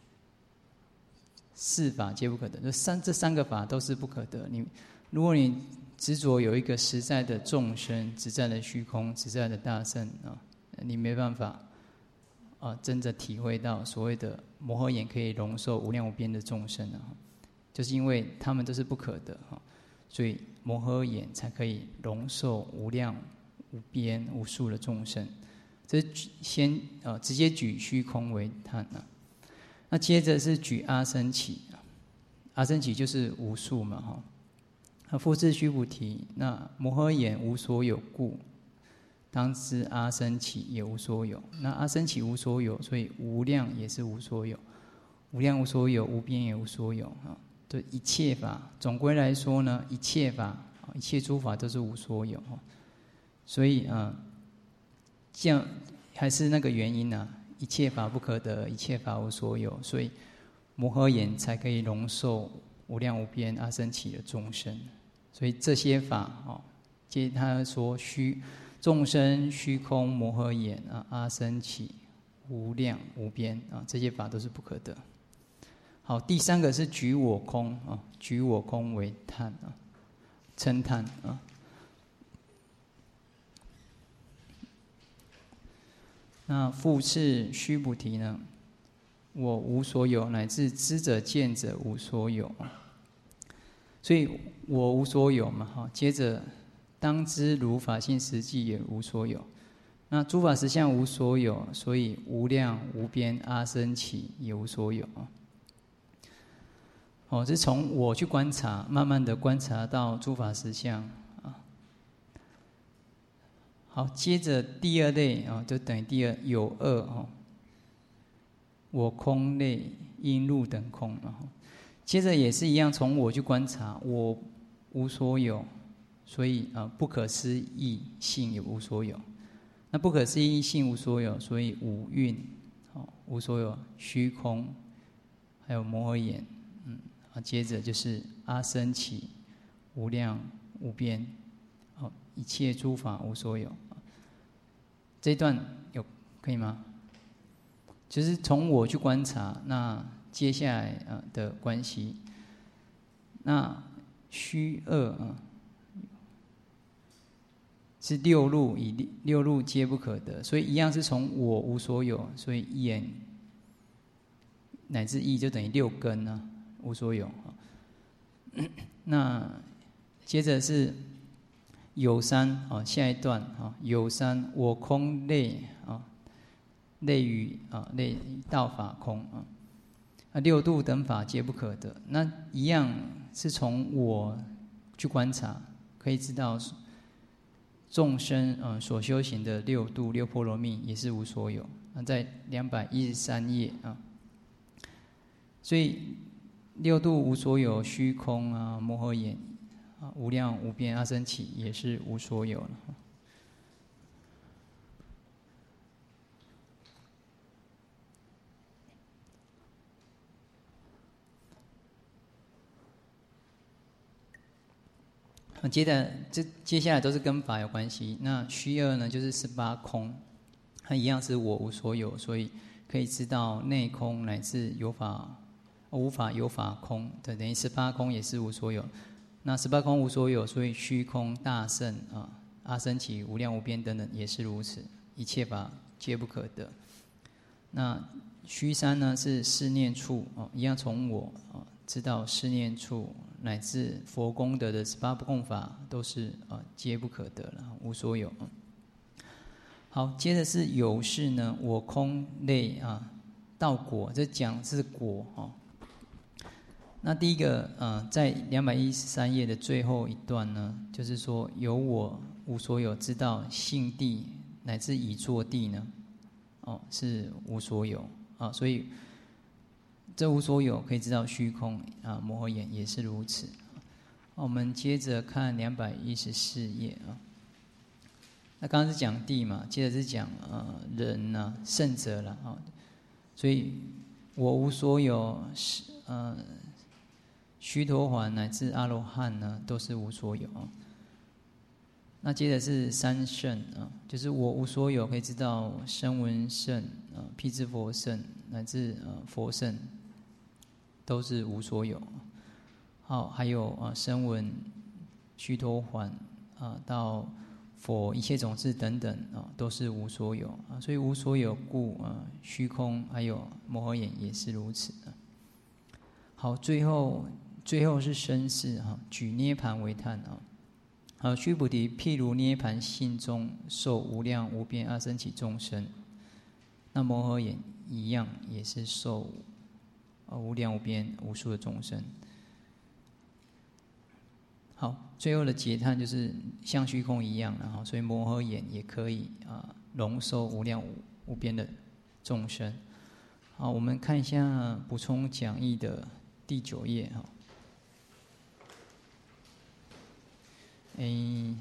四法皆不可得，这三这三个法都是不可得。你如果你执着有一个实在的众生、实在的虚空、实在的大圣啊，你没办法啊，真的体会到所谓的摩诃眼可以容受无量无边的众生啊，就是因为他们都是不可得啊，所以摩诃眼才可以容受无量无边无数的众生。这先啊，直接举虚空为叹啊。那接着是举阿僧祇，阿僧祇就是无数嘛，哈。那复次须菩提，那摩诃眼无所有故，当知阿僧祇也无所有。那阿僧祇无所有，所以无量也是无所有，无量无所有，无边也无所有啊。对一切法，总归来说呢，一切法，一切诸法都是无所有哈。所以啊，这样还是那个原因呢。一切法不可得，一切法无所有，所以摩诃眼才可以容受无量无边阿僧祇的众生。所以这些法哦，接他说虚众生虚空摩诃眼啊，阿僧祇无量无边啊，这些法都是不可得。 好，第三个是举我空啊，举我空为叹啊，称叹啊。那复次须菩提呢？我无所有，乃至知者见者无所有。所以我无所有嘛，哈。接着当知如法性实际也无所有。那诸法实相无所有，所以无量无边阿僧祇也无所有。哦，是从我去观察，慢慢的观察到诸法实相啊。好，接着第二类啊，就等于第二有二哦。我空类因入等空啊。接着也是一样，从我去观察，我无所有，所以啊不可思议性也无所有。那不可思议性无所有，所以五蕴哦无所有，虚空，还有摩诃眼，嗯啊，接着就是阿僧祇，无量无边，哦一切诸法无所有。这一段有可以吗？就是从我去观察，那接下来啊的关系，那虚二啊是六路，以六路皆不可得，所以一样是从我无所有，所以眼乃至意就等于六根啊，无所有。那接着是有三啊，下一段啊，有三我空类啊。类于啊，类道法空啊，啊六度等法皆不可得。那一样是从我去观察，可以知道众生啊所修行的六度六波罗蜜也是无所有。那在两百一十三页啊，所以六度无所有，虚空啊，摩诃眼啊，无量无边阿僧祇也是无所有了。接着，这接下来都是跟法有关系。那虚二呢，就是十八空，它一样是我无所有，所以可以知道内空乃至有法、无法有法空，等于十八空也是无所有。那十八空无所有，所以虚空大圣啊、阿僧祇、无量无边等等也是如此，一切法皆不可得。那虚三呢，是思念处哦，一样从我啊知道思念处。乃至佛功德的十八不共法都是啊，皆不可得了，无所有。好，接着是有事呢，我空类啊，道果，这讲是果哦。那第一个啊，在两百一十三页的最后一段呢，就是说有我无所有，知道性地乃至已作地呢，哦是无所有啊，所以。这无所有可以知道虚空啊，摩诃眼也是如此。我们接着看两百一十四页啊。那刚刚是讲地嘛，接着是讲呃人呐、啊，圣者了啊。所以我无所有，呃须陀洹乃至阿罗汉呢，都是无所有。那接着是三圣啊，就是我无所有，可以知道声闻圣啊、辟支佛圣乃至呃佛圣。都是无所有，好，还有啊，声闻、须陀洹啊，到佛一切种子等等啊，都是无所有啊。所以无所有故啊，虚空还有摩诃眼也是如此。好，最后最后是生事哈，举涅盘为叹啊。好，须菩提，譬如涅盘性中受无量无边阿僧祇众生，那摩诃眼一样也是受。无量无边无数的众生。好，最后的结叹就是像虚空一样，然后所以摩诃眼也可以啊容收无量无无边的众生。好，我们看一下补充讲义的第九页哈。哎，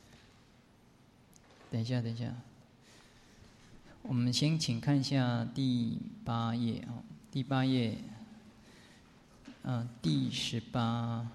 等一下，等一下，我们先请看一下第八页啊，第八页。嗯，第十八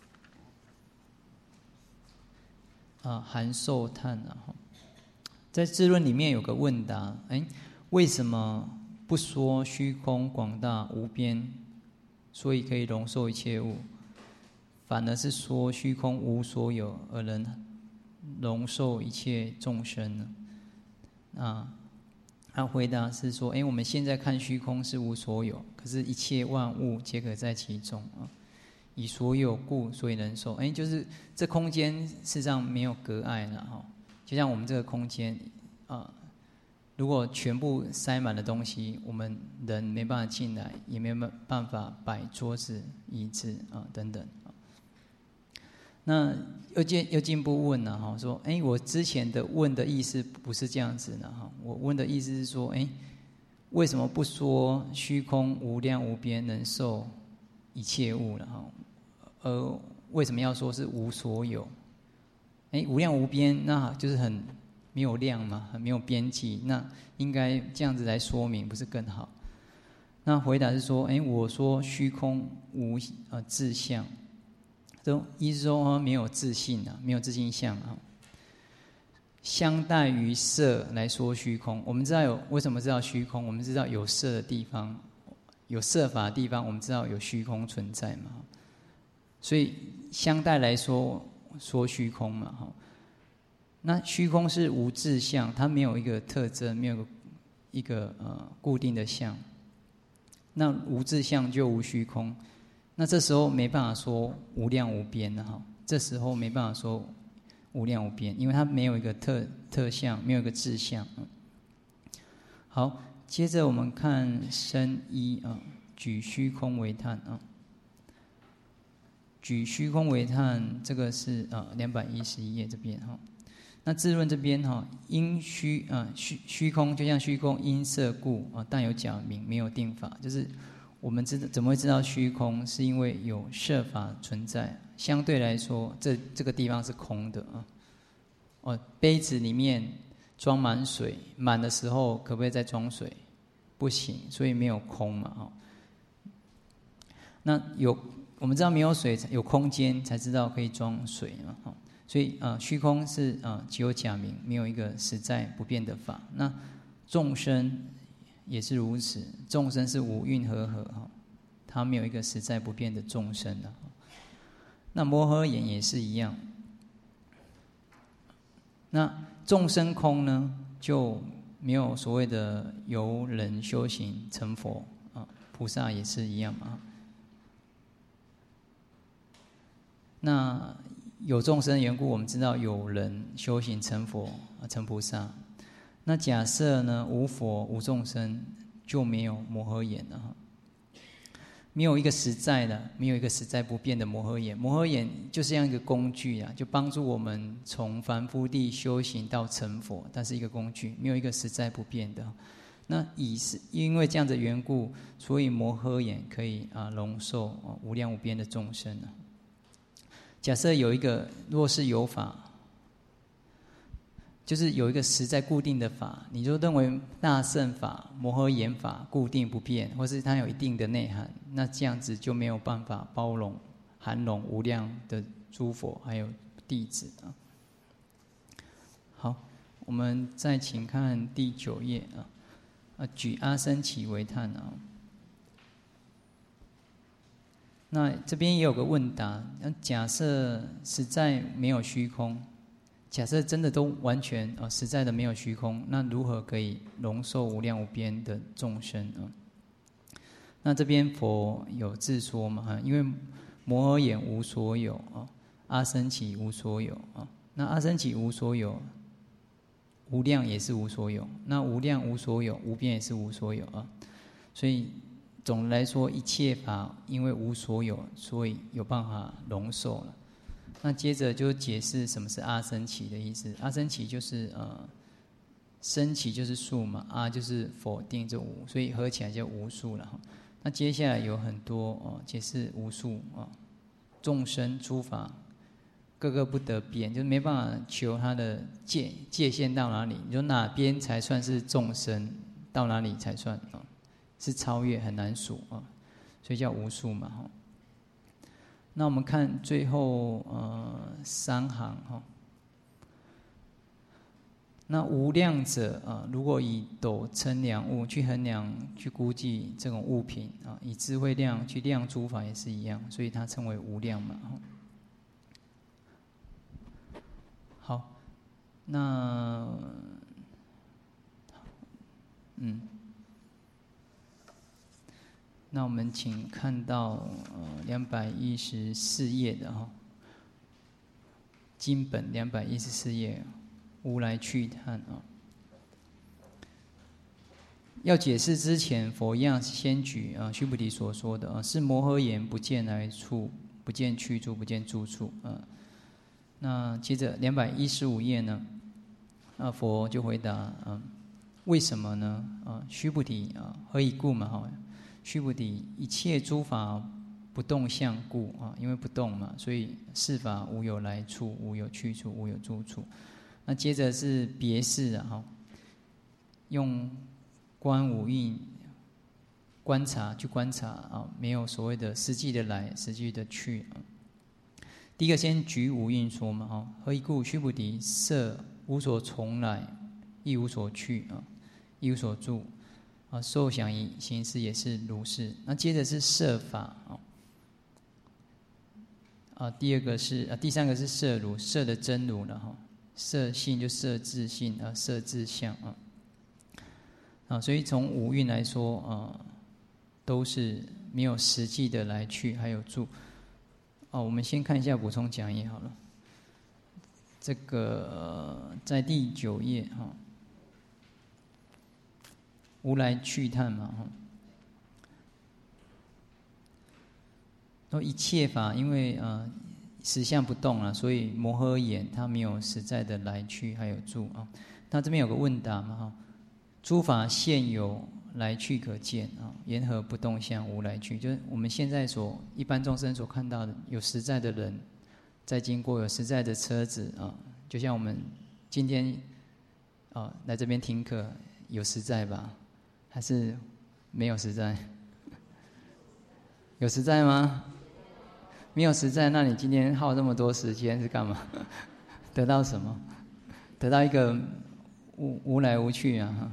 啊，含受叹啊，在智论里面有个问答，哎，为什么不说虚空广大无边所以可以容受一切物。反而是说虚空无所有，而能容受一切众生呢？啊，他回答是说：哎，我们现在看虚空是无所有，可是一切万物皆可在其中啊。以所有故，所以能受。哎，就是这空间事实上没有隔碍了哈。就像我们这个空间啊，如果全部塞满了东西，我们人没办法进来，也没有办法摆桌子、椅子啊等等。那又进又进一步问了哈，说：哎，我之前的问的意思不是这样子的哈。我问的意思是说：哎，为什么不说虚空无量无边，能受一切物了哈？而为什么要说是无所有？哎，无量无边，那就是很没有量嘛，很没有边际，那应该这样子来说明，不是更好？那回答是说：哎，我说虚空无呃自相，这意思说没有自性啊，没有自性相啊。相待于色来说虚空，我们知道有为什么知道虚空？我们知道有色的地方，有色法的地方，我们知道有虚空存在嘛。所以相待来说说虚空嘛，哈。那虚空是无自相，它没有一个特征，没有一个一个呃固定的相。那无自相就无虚空，那这时候没办法说无量无边了哈。这时候没办法说无量无边，因为它没有一个特特相，没有一个自相。好，接着我们看深一啊，举虚空为叹啊。举虚空为叹，这个是啊两百一十一页这边哈。那智论这边哈，因虚啊虚虚空就像虚空因色故啊，但有假名，没有定法。就是我们知道怎么会知道虚空，是因为有色法存在。相对来说，这这个地方是空的啊。哦，杯子里面装满水，满的时候可不可以再装水？不行，所以没有空嘛哈。那有。我们知道没有水有空间，才知道可以装水嘛，所以啊、呃，虚空是啊、呃、只有假名，没有一个实在不变的法。那众生也是如此，众生是五蕴和合哈，它没有一个实在不变的众生的。那摩诃眼也是一样。那众生空呢，就没有所谓的由人修行成佛啊，菩萨也是一样嘛。那有众生的缘故，我们知道有人修行成佛、成菩萨。那假设呢，无佛无众生，就没有摩诃眼了哈。没有一个实在的，没有一个实在不变的摩诃眼。摩诃眼就是像一个工具啊，就帮助我们从凡夫地修行到成佛，它是一个工具，没有一个实在不变的。那以是因为这样的缘故，所以摩诃眼可以啊容受啊无量无边的众生啊。假设有一个，若是有法，就是有一个实在固定的法，你就认为大乘法、摩诃眼法固定不变，或是它有一定的内涵，那这样子就没有办法包容、含容无量的诸佛还有弟子啊。好，我们再请看第九页啊，啊，举阿僧祇为叹啊。那这边也有个问答，假设实在没有虚空，假设真的都完全啊实在的没有虚空，那如何可以容受无量无边的众生啊？那这边佛有自说嘛？因为摩诃眼无所有啊，阿僧祇无所有啊。那阿僧祇无所有，无量也是无所有。那无量无所有，无边也是无所有啊。所以总的来说，一切法因为无所有，所以有办法容受了。那接着就解释什么是阿僧祇的意思。阿僧祇就是呃，僧祇就是数嘛，阿就是否定这无，所以合起来叫无数了。那接下来有很多哦解释无数啊，众生诸法各个不得边，就是没办法求它的界界限到哪里，你说哪边才算是众生，到哪里才算啊？是超越，很难数啊，所以叫无数嘛哈。那我们看最后呃三行哈， 那无量者啊，如果以斗称量物去衡量、去估计这种物品啊，以智慧量去量诸法也是一样，所以它称为无量嘛。好，那嗯，那我们请看到呃两百一十四页的哈，经本两百一十四页。无来去叹啊！要解释之前，佛一样先举啊须菩提所说的啊，是摩诃言不见来处，不见去处，不见住处啊。那接着两百一十五页呢，啊佛就回答啊，为什么呢？啊须菩提啊，何以故嘛？哈，须菩提，一切诸法不动相故啊，因为不动嘛，所以是法无有来处，无有去处，无有住处。那接着是别事啊，哈，用观五蕴观察去观察啊，没有所谓的实际的来，实际的去啊。第一个先举五蕴说嘛，哈，何以故？须菩提，色无所从来，亦无所去啊，亦无所住啊，受想行识也是如是。那接着是色法啊，啊，第二个是啊，第三个是色如，色的真如了哈。色性就色自性啊，色自相啊，啊，所以从五蕴来说啊，都是没有实际的来去，还有住。哦，我们先看一下补充讲义好了。这个、呃、在第九页哈、哦，无来去叹嘛哈。说一切法，因为呃。实相不动了，所以摩诃言它没有实在的来去还有住啊。那这边有个问答嘛哈，诸法现有来去可见啊，言何不动相无来去？就是我们现在所一般众生所看到的，有实在的人在经过，有实在的车子啊，就像我们今天啊来这边听课，有实在吧？还是没有实在？有实在吗？没有实在，那你今天耗这么多时间是干嘛？得到什么？得到一个无无来无去啊！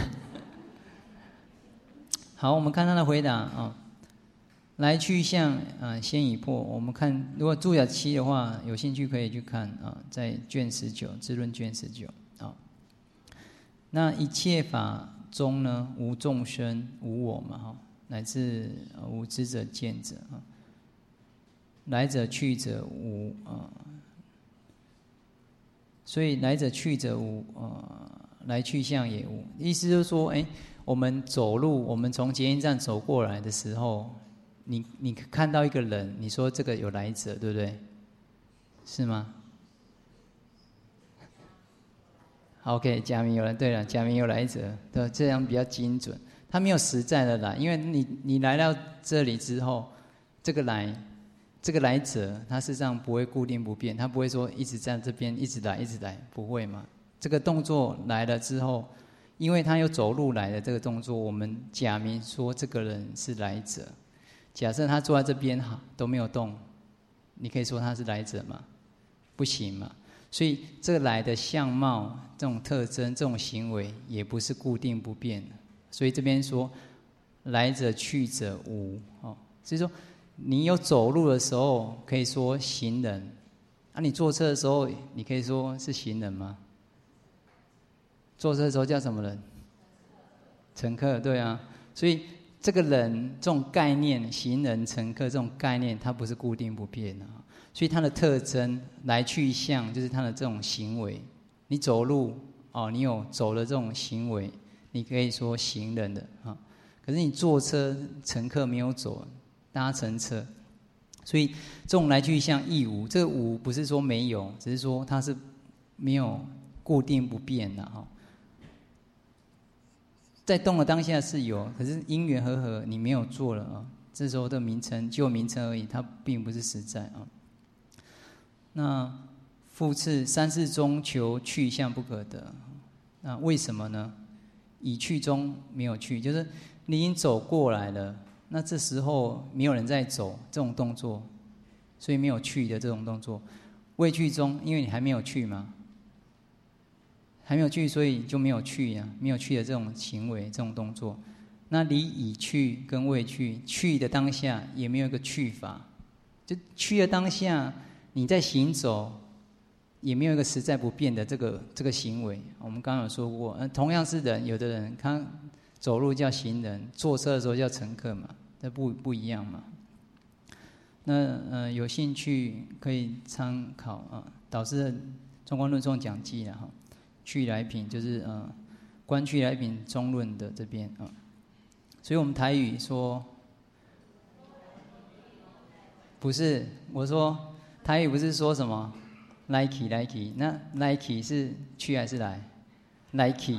好，我们看他的回答啊，来去相啊，先已破。我们看，如果注脚七的话，有兴趣可以去看啊，在卷十九，智论卷十九啊。那一切法中呢，无众生，无我嘛哈，乃至无知者见者啊。来者去者无啊、呃，所以来者去者无啊、呃，来去相也无。意思就是说，哎，我们走路，我们从捷运站走过来的时候，你你看到一个人，你说这个有来者，对不对？是吗 ？OK， 假名有人，对了，假名有来者，对，这样比较精准。他没有实在的来，因为你你来到这里之后，这个来。这个来者，他事实上不会固定不变，他不会说一直在这边一直来一直来，不会嘛？这个动作来了之后，因为他有走路来的这个动作，我们假名说这个人是来者。假设他坐在这边哈都没有动，你可以说他是来者吗？不行嘛。所以这个来的相貌、这种特征、这种行为也不是固定不变的。所以这边说来者去者无哦，所以说。你有走路的时候，可以说行人；啊，你坐车的时候，你可以说是行人吗？坐车的时候叫什么人？乘客，对啊。所以这个人这种概念，行人、乘客这种概念，它不是固定不变的。所以它的特征来去相，就是它的这种行为。你走路哦，你有走的这种行为，你可以说行人的啊。可是你坐车，乘客没有走。搭乘车，所以这种来去相亦无。这个无不是说没有，只是说它是没有固定不变的哈。在动的当下是有，可是因缘和合，你没有做了啊。这时候的名称就名称而已，它并不是实在啊。那复次三世中求去相不可得，那为什么呢？以去中没有去，就是你已经走过来了。那这时候没有人在走这种动作，所以没有去的这种动作。未去中，因为你还没有去嘛， 还没有去，所以就没有去呀、啊，没有去的这种行为、这种动作。那离已去跟未去，去的当下也没有一个去法，就去的当下，你在行走，也没有一个实在不变的这个这个行为。我们刚刚有说过，呃，同样是人，有的人他走路叫行人，坐车的时候叫乘客嘛，这不不一样嘛。那呃，有兴趣可以参考啊，导师的《中观论颂讲记》了哈，去来品就是呃，观去来品中论的这边啊。所以我们台语说，不是我说台语不是说什么来去来去，那来去是去还是来？来去，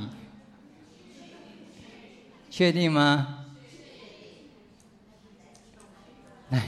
确定吗？来。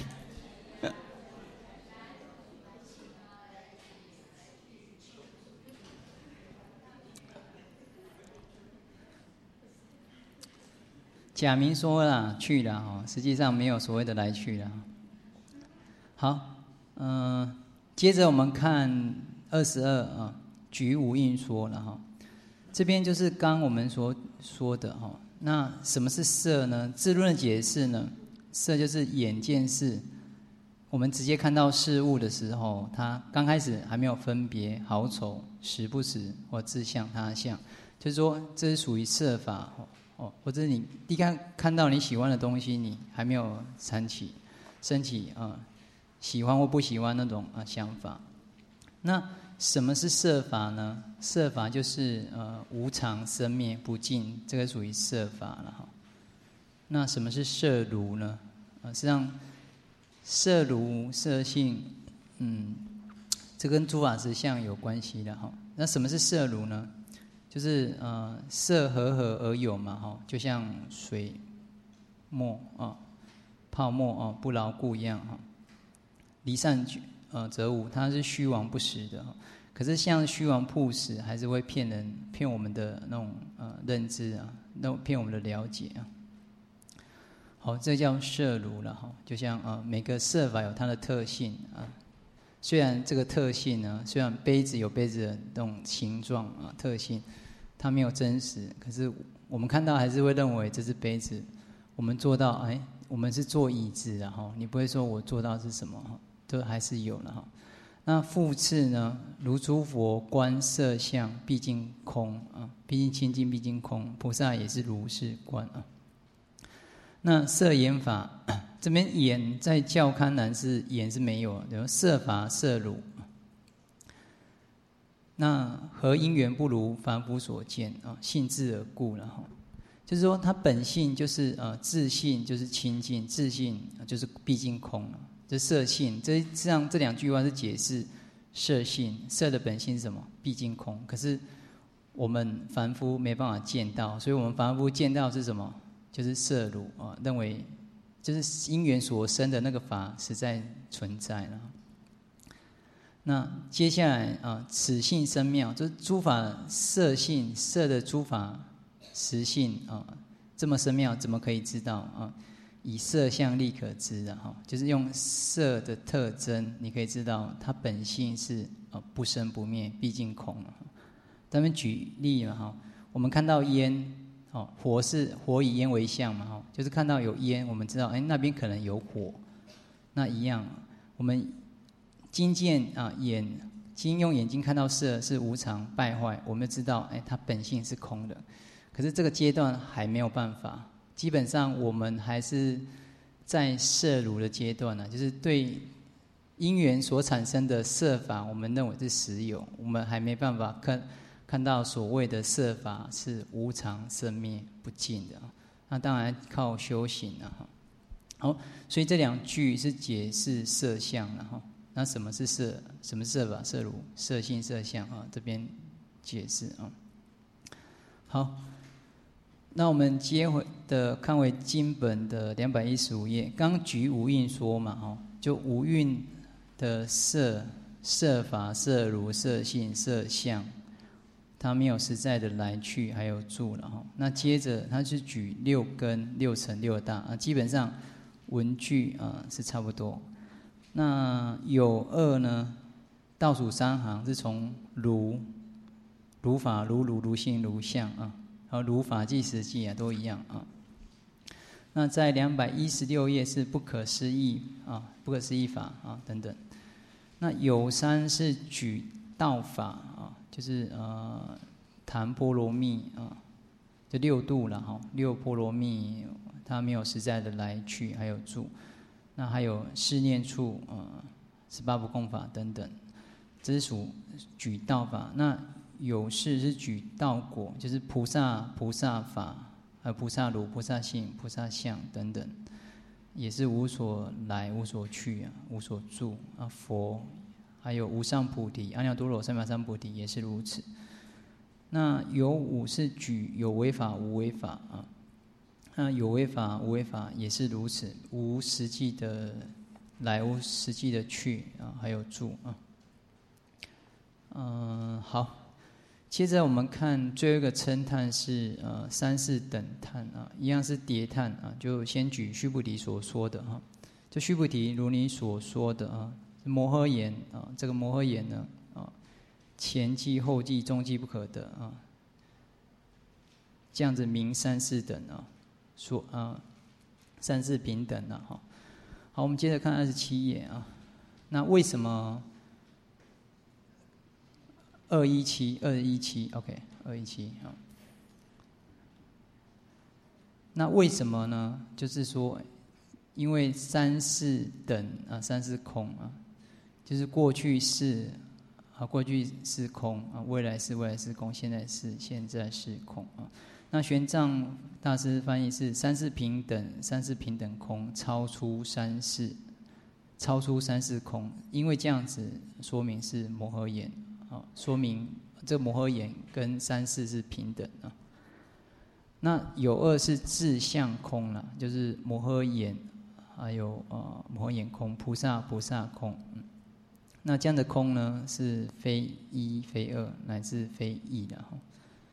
假名说啦去了哈，实际上没有所谓的来去了。好，嗯、呃，接着我们看二十二啊，举五印说了哈，这边就是刚我们所说的哈。那什么是色呢？智论的解释呢？色就是眼见事，我们直接看到事物的时候，它刚开始还没有分别好丑、实不实或自相他相，就是说这是属于色法。哦，或者你第一看看到你喜欢的东西，你还没有升起升起啊、呃、喜欢或不喜欢那种啊、呃、想法。那什么是色法呢？色法就是呃无常生灭不净，这个属于色法了哈。那什么是色如呢？啊、呃，实际上色如色性，嗯，这跟诸法实相有关系的哈。那什么是色如呢？就是呃色和合而有嘛哈，就像水沫啊、泡沫啊不牢固一样哈。离散呃则无，它是虚妄不实的哈。可是像虚妄不实，还是会骗人，骗我们的那种呃认知啊，那骗我们的了解啊。好，这叫色如了哈。就像啊、呃、每个色法有它的特性啊。虽然这个特性呢，虽然杯子有杯子的那种形状啊特性。它没有真实，可是我们看到还是会认为这是杯子。我们做到，哎，我们是做椅子的哈，你不会说我做到是什么哈，都还是有了哈。那复次呢，如诸佛观色相，毕竟空啊，毕竟清净，毕竟空，菩萨也是如是观啊。那色言法这边言在教堪南是言是没有，比如色法色如。那何因缘不如凡夫所见啊？性自而故了哈，就是说它本性就是呃自性就是清净，自性就是毕竟空了。这色性，这这样这两句话是解释色性，色的本性是什么？毕竟空。可是我们凡夫没办法见到，所以我们凡夫见到是什么？就是色如啊，认为就是因缘所生的那个法实在存在了。那接下来啊，此性生妙，就是诸法色性色的诸法实性啊，这么生妙，怎么可以知道啊？以色相立可知的哈，就是用色的特征，你可以知道它本性是啊不生不灭，毕竟空了。咱们举例嘛哈，我们看到烟，哦，火是火以烟为相嘛哈，就是看到有烟，我们知道哎那边可能有火，那一样，我们。睛见啊，眼睛用眼睛看到色是无常败坏，我们知道，哎，它本性是空的。可是这个阶段还没有办法，基本上我们还是在色如的阶段呢、啊，就是对因缘所产生的色法，我们认为是实有，我们还没办法看看到所谓的色法是无常生灭不尽的。那当然靠修行了、啊、哈。好，所以这两句是解释色相了、啊、哈。那什么是色？什么是色法？色如、色性、色相啊，这边解释啊。好，那我们接回的看回经本的两百一十五页，刚举五蕴说嘛，哦，就五蕴的色、色法、色如、色性、色相，它没有实在的来去，还有住了哈。那接着他是举六根、六尘、六大啊，基本上文句啊是差不多。那有二呢，倒数三行是从如如法如如如性如相啊，还有如法即实际啊，都一样啊。那在两百一十六页是不可思议啊，不可思议法啊等等。那有三是举道法啊，就是呃谈波罗蜜啊，就六度了哈，六波罗蜜它没有实在的来去，还有住。那还有四念处呃十八不共法等等，这是属举道法。那有事是举道果，就是菩萨菩萨法。还有菩萨如、菩萨性、菩萨相等等，也是无所来、无所去啊，无所住啊。佛还有无上菩提、阿耨多罗三藐三菩提也是如此。那有五是举有为法、无为法啊。那有为法、无为法也是如此，无实际的来，无实际的去啊，还有住啊。嗯，好。接着我们看最后一个称叹是呃三世等叹啊，一样是叠叹啊，就先举须菩提所说的哈，就须菩提如你所说的啊，摩诃言啊，这个摩诃言呢啊，前记后记中记不可得啊，这样子名三世等啊，说啊三世平等啊哈。好，我们接着看二十七页啊，那为什么？二一七，二一七 ，OK， 二一七啊。那为什么呢？就是说，因为三世等啊，三世空啊，就是过去是啊，过去是空啊，未来是未来是空，现在是现在是空啊。那玄奘大师翻译是三世平等，三世平等空，超出三世，超出三世空。因为这样子说明是摩诃言。说明这摩诃言跟三世是平等啊。那有二是自相空了，就是摩诃言，还有呃摩诃言空，菩萨菩萨空。嗯、那这样的空呢，是非一非二，乃至非异的哈。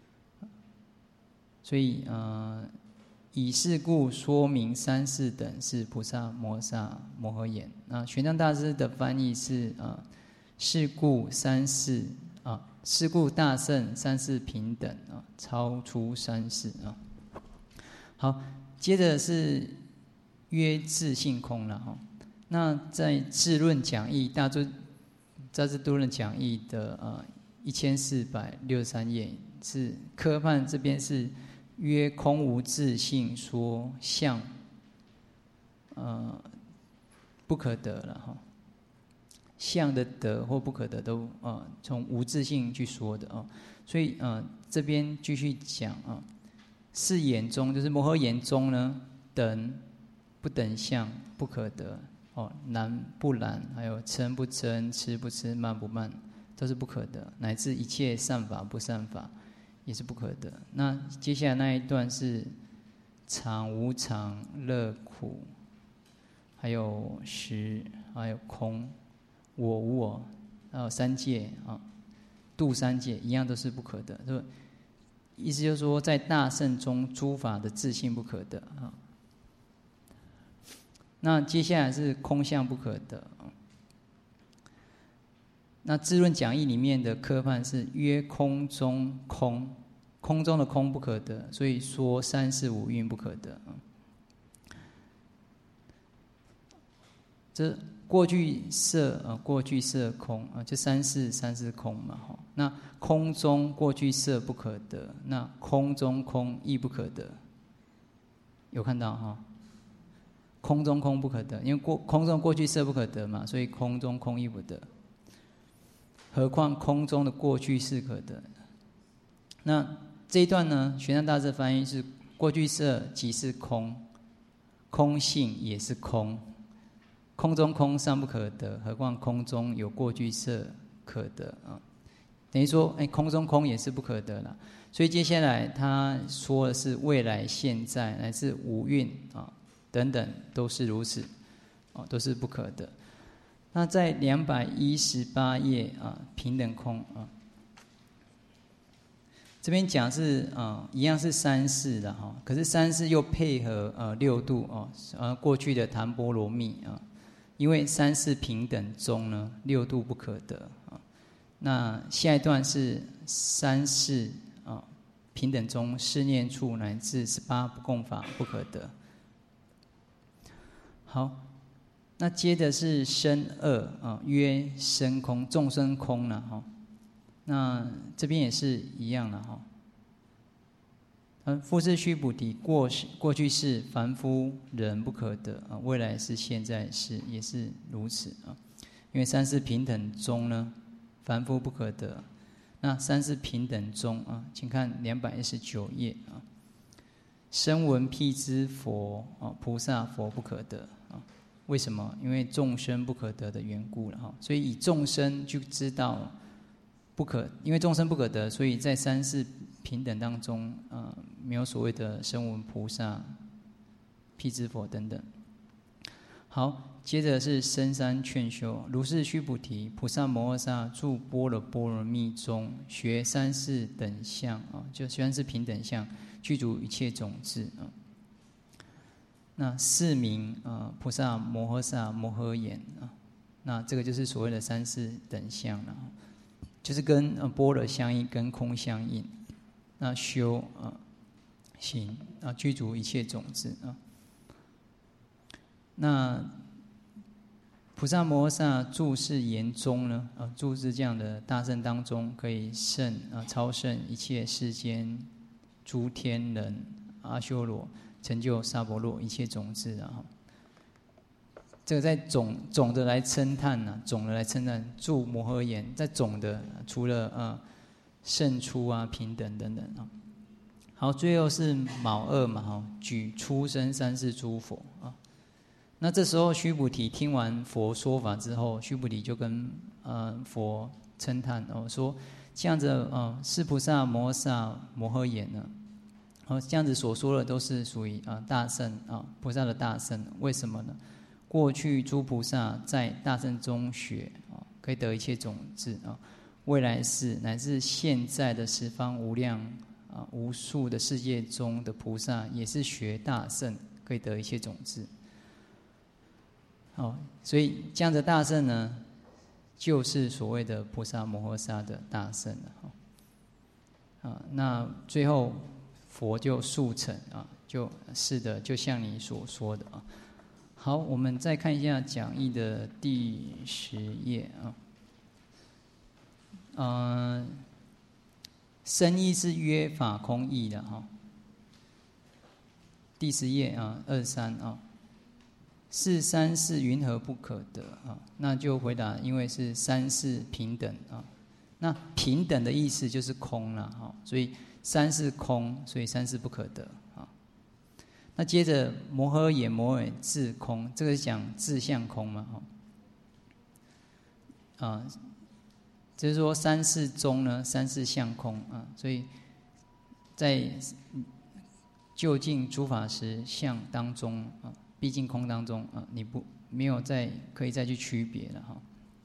所以呃，以是故说明三世等是菩萨摩萨摩诃言。那玄奘大师的翻译是呃。是故三世啊，是故大圣三世平等啊，超出三世啊。好，接着是约自性空了哈。那在智论讲义大智大智度论讲义的呃一千四百六十三页是科判这边是约空无自性说相，呃不可得了哈。相的得或不可得都啊，从无自性去说的啊，所以啊这边继续讲啊，是言中就是摩诃言中呢，等不等相不可得哦，难不难，还有嗔不嗔，痴不痴，慢不慢，都是不可得，乃至一切善法不善法也是不可得。那接下来那一段是常无常、乐苦，还有实，还有空。我无我，还有三界啊，度三界一样都是不可得。就意思就是说，在大圣中诸法的自性不可得啊。那接下来是空相不可得啊。那智论讲义里面的科判是约空中空，空中的空不可得，所以说三世五蕴不可得啊。这过去色啊，过去色空啊，就三世三世空嘛哈。那空中过去色不可得，那空中空亦不可得。有看到哈？空中空不可得，因为过空中过去色不可得嘛，所以空中空亦不得。何况空中的过去是可得。那这一段呢，玄奘大师翻译是：过去色即是空，空性也是空。空中空尚不可得，何况空中有过去色可得啊？等于说，哎，空中空也是不可得了。所以接下来他说的是未来、现在乃至五蕴啊等等都是如此，哦，都是不可得。那在两百一十八页啊，平等空啊，这边讲是啊，一样是三世的哈，可是三世又配合呃六度哦，呃过去的檀波罗蜜啊。因为三世平等中呢，六度不可得啊。 那下一段是三世啊平等中四念处乃至十八不共法不可得。好，那接的是身二啊，曰身空，众生空了哈。那这边也是一样的哈。嗯，复是须菩提，过过去世凡夫人不可得啊，未来是现在是也是如此啊。因为三世平等中呢，凡夫不可得。那三世平等中啊，请看两百一十九页啊。声闻辟支佛啊，菩萨佛不可得啊。为什么？因为众生不可得的缘故了哈。所以以众生就知道不可，因为众生不可得，所以在三世平等当中，呃，没有所谓的声闻菩萨、辟支佛等等。好，接着是深山劝修，如是须菩提，菩萨摩诃萨住般若波罗蜜中，学三世等相啊，就三世平等相，具足一切种智啊。那四名啊，菩萨摩诃萨摩诃言啊，那这个就是所谓的三世等相了，就是跟呃般若相应，跟空相应。那修啊行啊，具足一切种智啊。那菩萨摩诃萨住是言中呢啊，住是这样的大圣当中，可以胜啊超胜一切世间诸天人阿修罗，成就萨婆若一切种智啊。这个在总总的来称叹呢、啊，总的来称叹住摩诃言，在总的除了呃。胜出啊，平等等等啊。好，最后是卯二嘛，哈，举出生三世诸佛啊。那这时候须菩提听完佛说法之后，须菩提就跟呃佛称叹哦，说这样子啊，是菩萨摩诃萨摩诃言呢，哦，这样子所说的都是属于啊大圣啊菩萨的大圣，为什么呢？过去诸菩萨在大圣中学啊，可以得一切种智啊。未来世乃至现在的十方无量啊无数的世界中的菩萨，也是学大圣，可以得一切种智。哦，所以这样的大圣呢，就是所谓的菩萨摩诃萨的大圣了。啊，那最后佛就速成啊，就是的，就像你所说的啊。好，我们再看一下讲义的第十页啊。嗯，深义是约法空义的哈。第十页啊，二三啊，是三世云何不可得啊？那就回答，因为是三世平等啊。那平等的意思就是空了哈，所以三世空，所以三世不可得啊。那接着摩诃言摩诃言自空，这个是讲自相空嘛哈。啊。就是说三世中呢，三世相空啊，所以在究竟诸法实相当中啊，毕竟空当中啊，你不没有再可以再去区别了哈。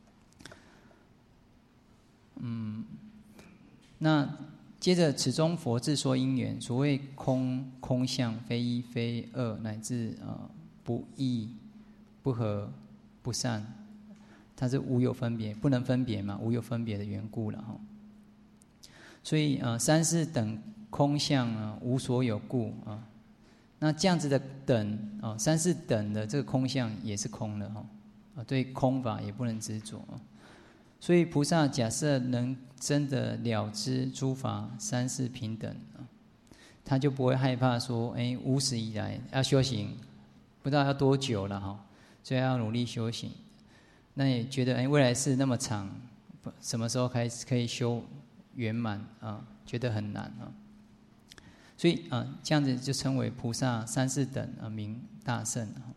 嗯，那接着此中佛自说因缘，所谓空空相，非一非二，乃至啊不异、不合、不善。它是无有分别，不能分别嘛，无有分别的缘故了哈。所以啊、呃，三世等空相啊，无所有故啊。那这样子的等啊，三世等的这个空相也是空的哈。啊，对空法也不能执着啊。所以菩萨假设能真的了知诸法三世平等啊，他就不会害怕说，哎，无始以来要修行，不知道要多久了哈，所以要努力修行。那也觉得哎，未来世那么长，什么时候开始可以修圆满啊？觉得很难啊。所以啊，这样子就称为菩萨三世等啊，名大圣啊。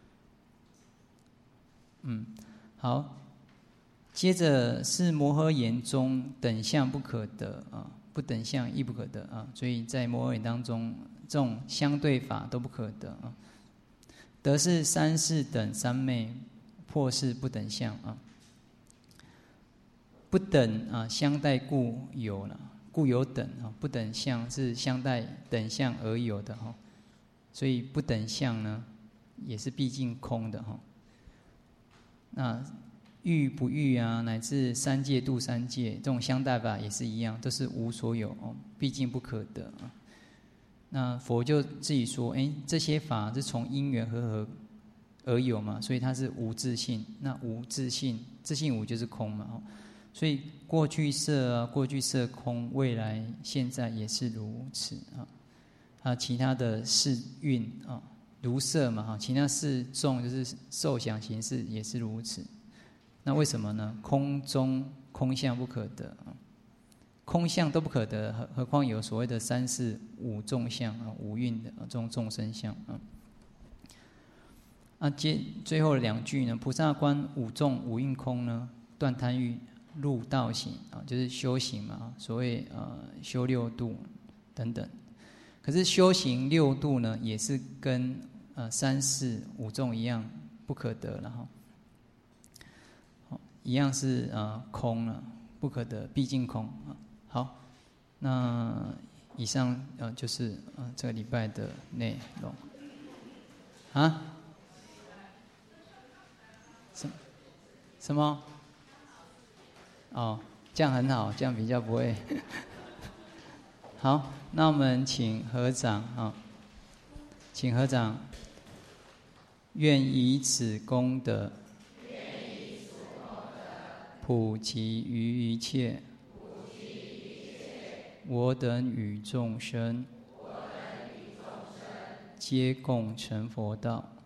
嗯，好，接着是摩诃言中等相不可得啊，不等相亦不可得啊。所以在摩诃言当中，这种相对法都不可得啊。得是三世等三昧。破是不等相啊，不等啊，相待故有了，故有等啊，不等相是相待等相而有的哈，所以不等相呢，也是毕竟空的哈。那欲不欲啊，乃至三界度三界，这种相待法也是一样，都是无所有哦，毕竟不可得啊。那佛就自己说，哎，这些法是从因缘和合而有嘛，所以它是无自性。那无自性，自性无就是空嘛，哦，所以过去色啊，过去色空，未来现在也是如此啊。啊，其他的四蕴啊，如色嘛，哈，其他四众就是受想行识也是如此。那为什么呢？空中空相不可得啊，空相都不可得，何何况有所谓的三世五众相啊，五蕴的这种众生相啊。啊，接最后两句呢，菩萨观五众五蕴空呢，断贪欲，入道行啊，就是修行嘛，所谓呃修六度等等。可是修行六度呢，也是跟呃三世五众一样不可得了哈。一样是呃空了，不可得，毕竟空啊。好，那以上呃就是呃这个礼拜的内容啊。什什么？哦，这样很好，这样比较不会。好，那我们请合掌啊，请合掌。愿以此功德，普及于一切我等与众生，皆共成佛道。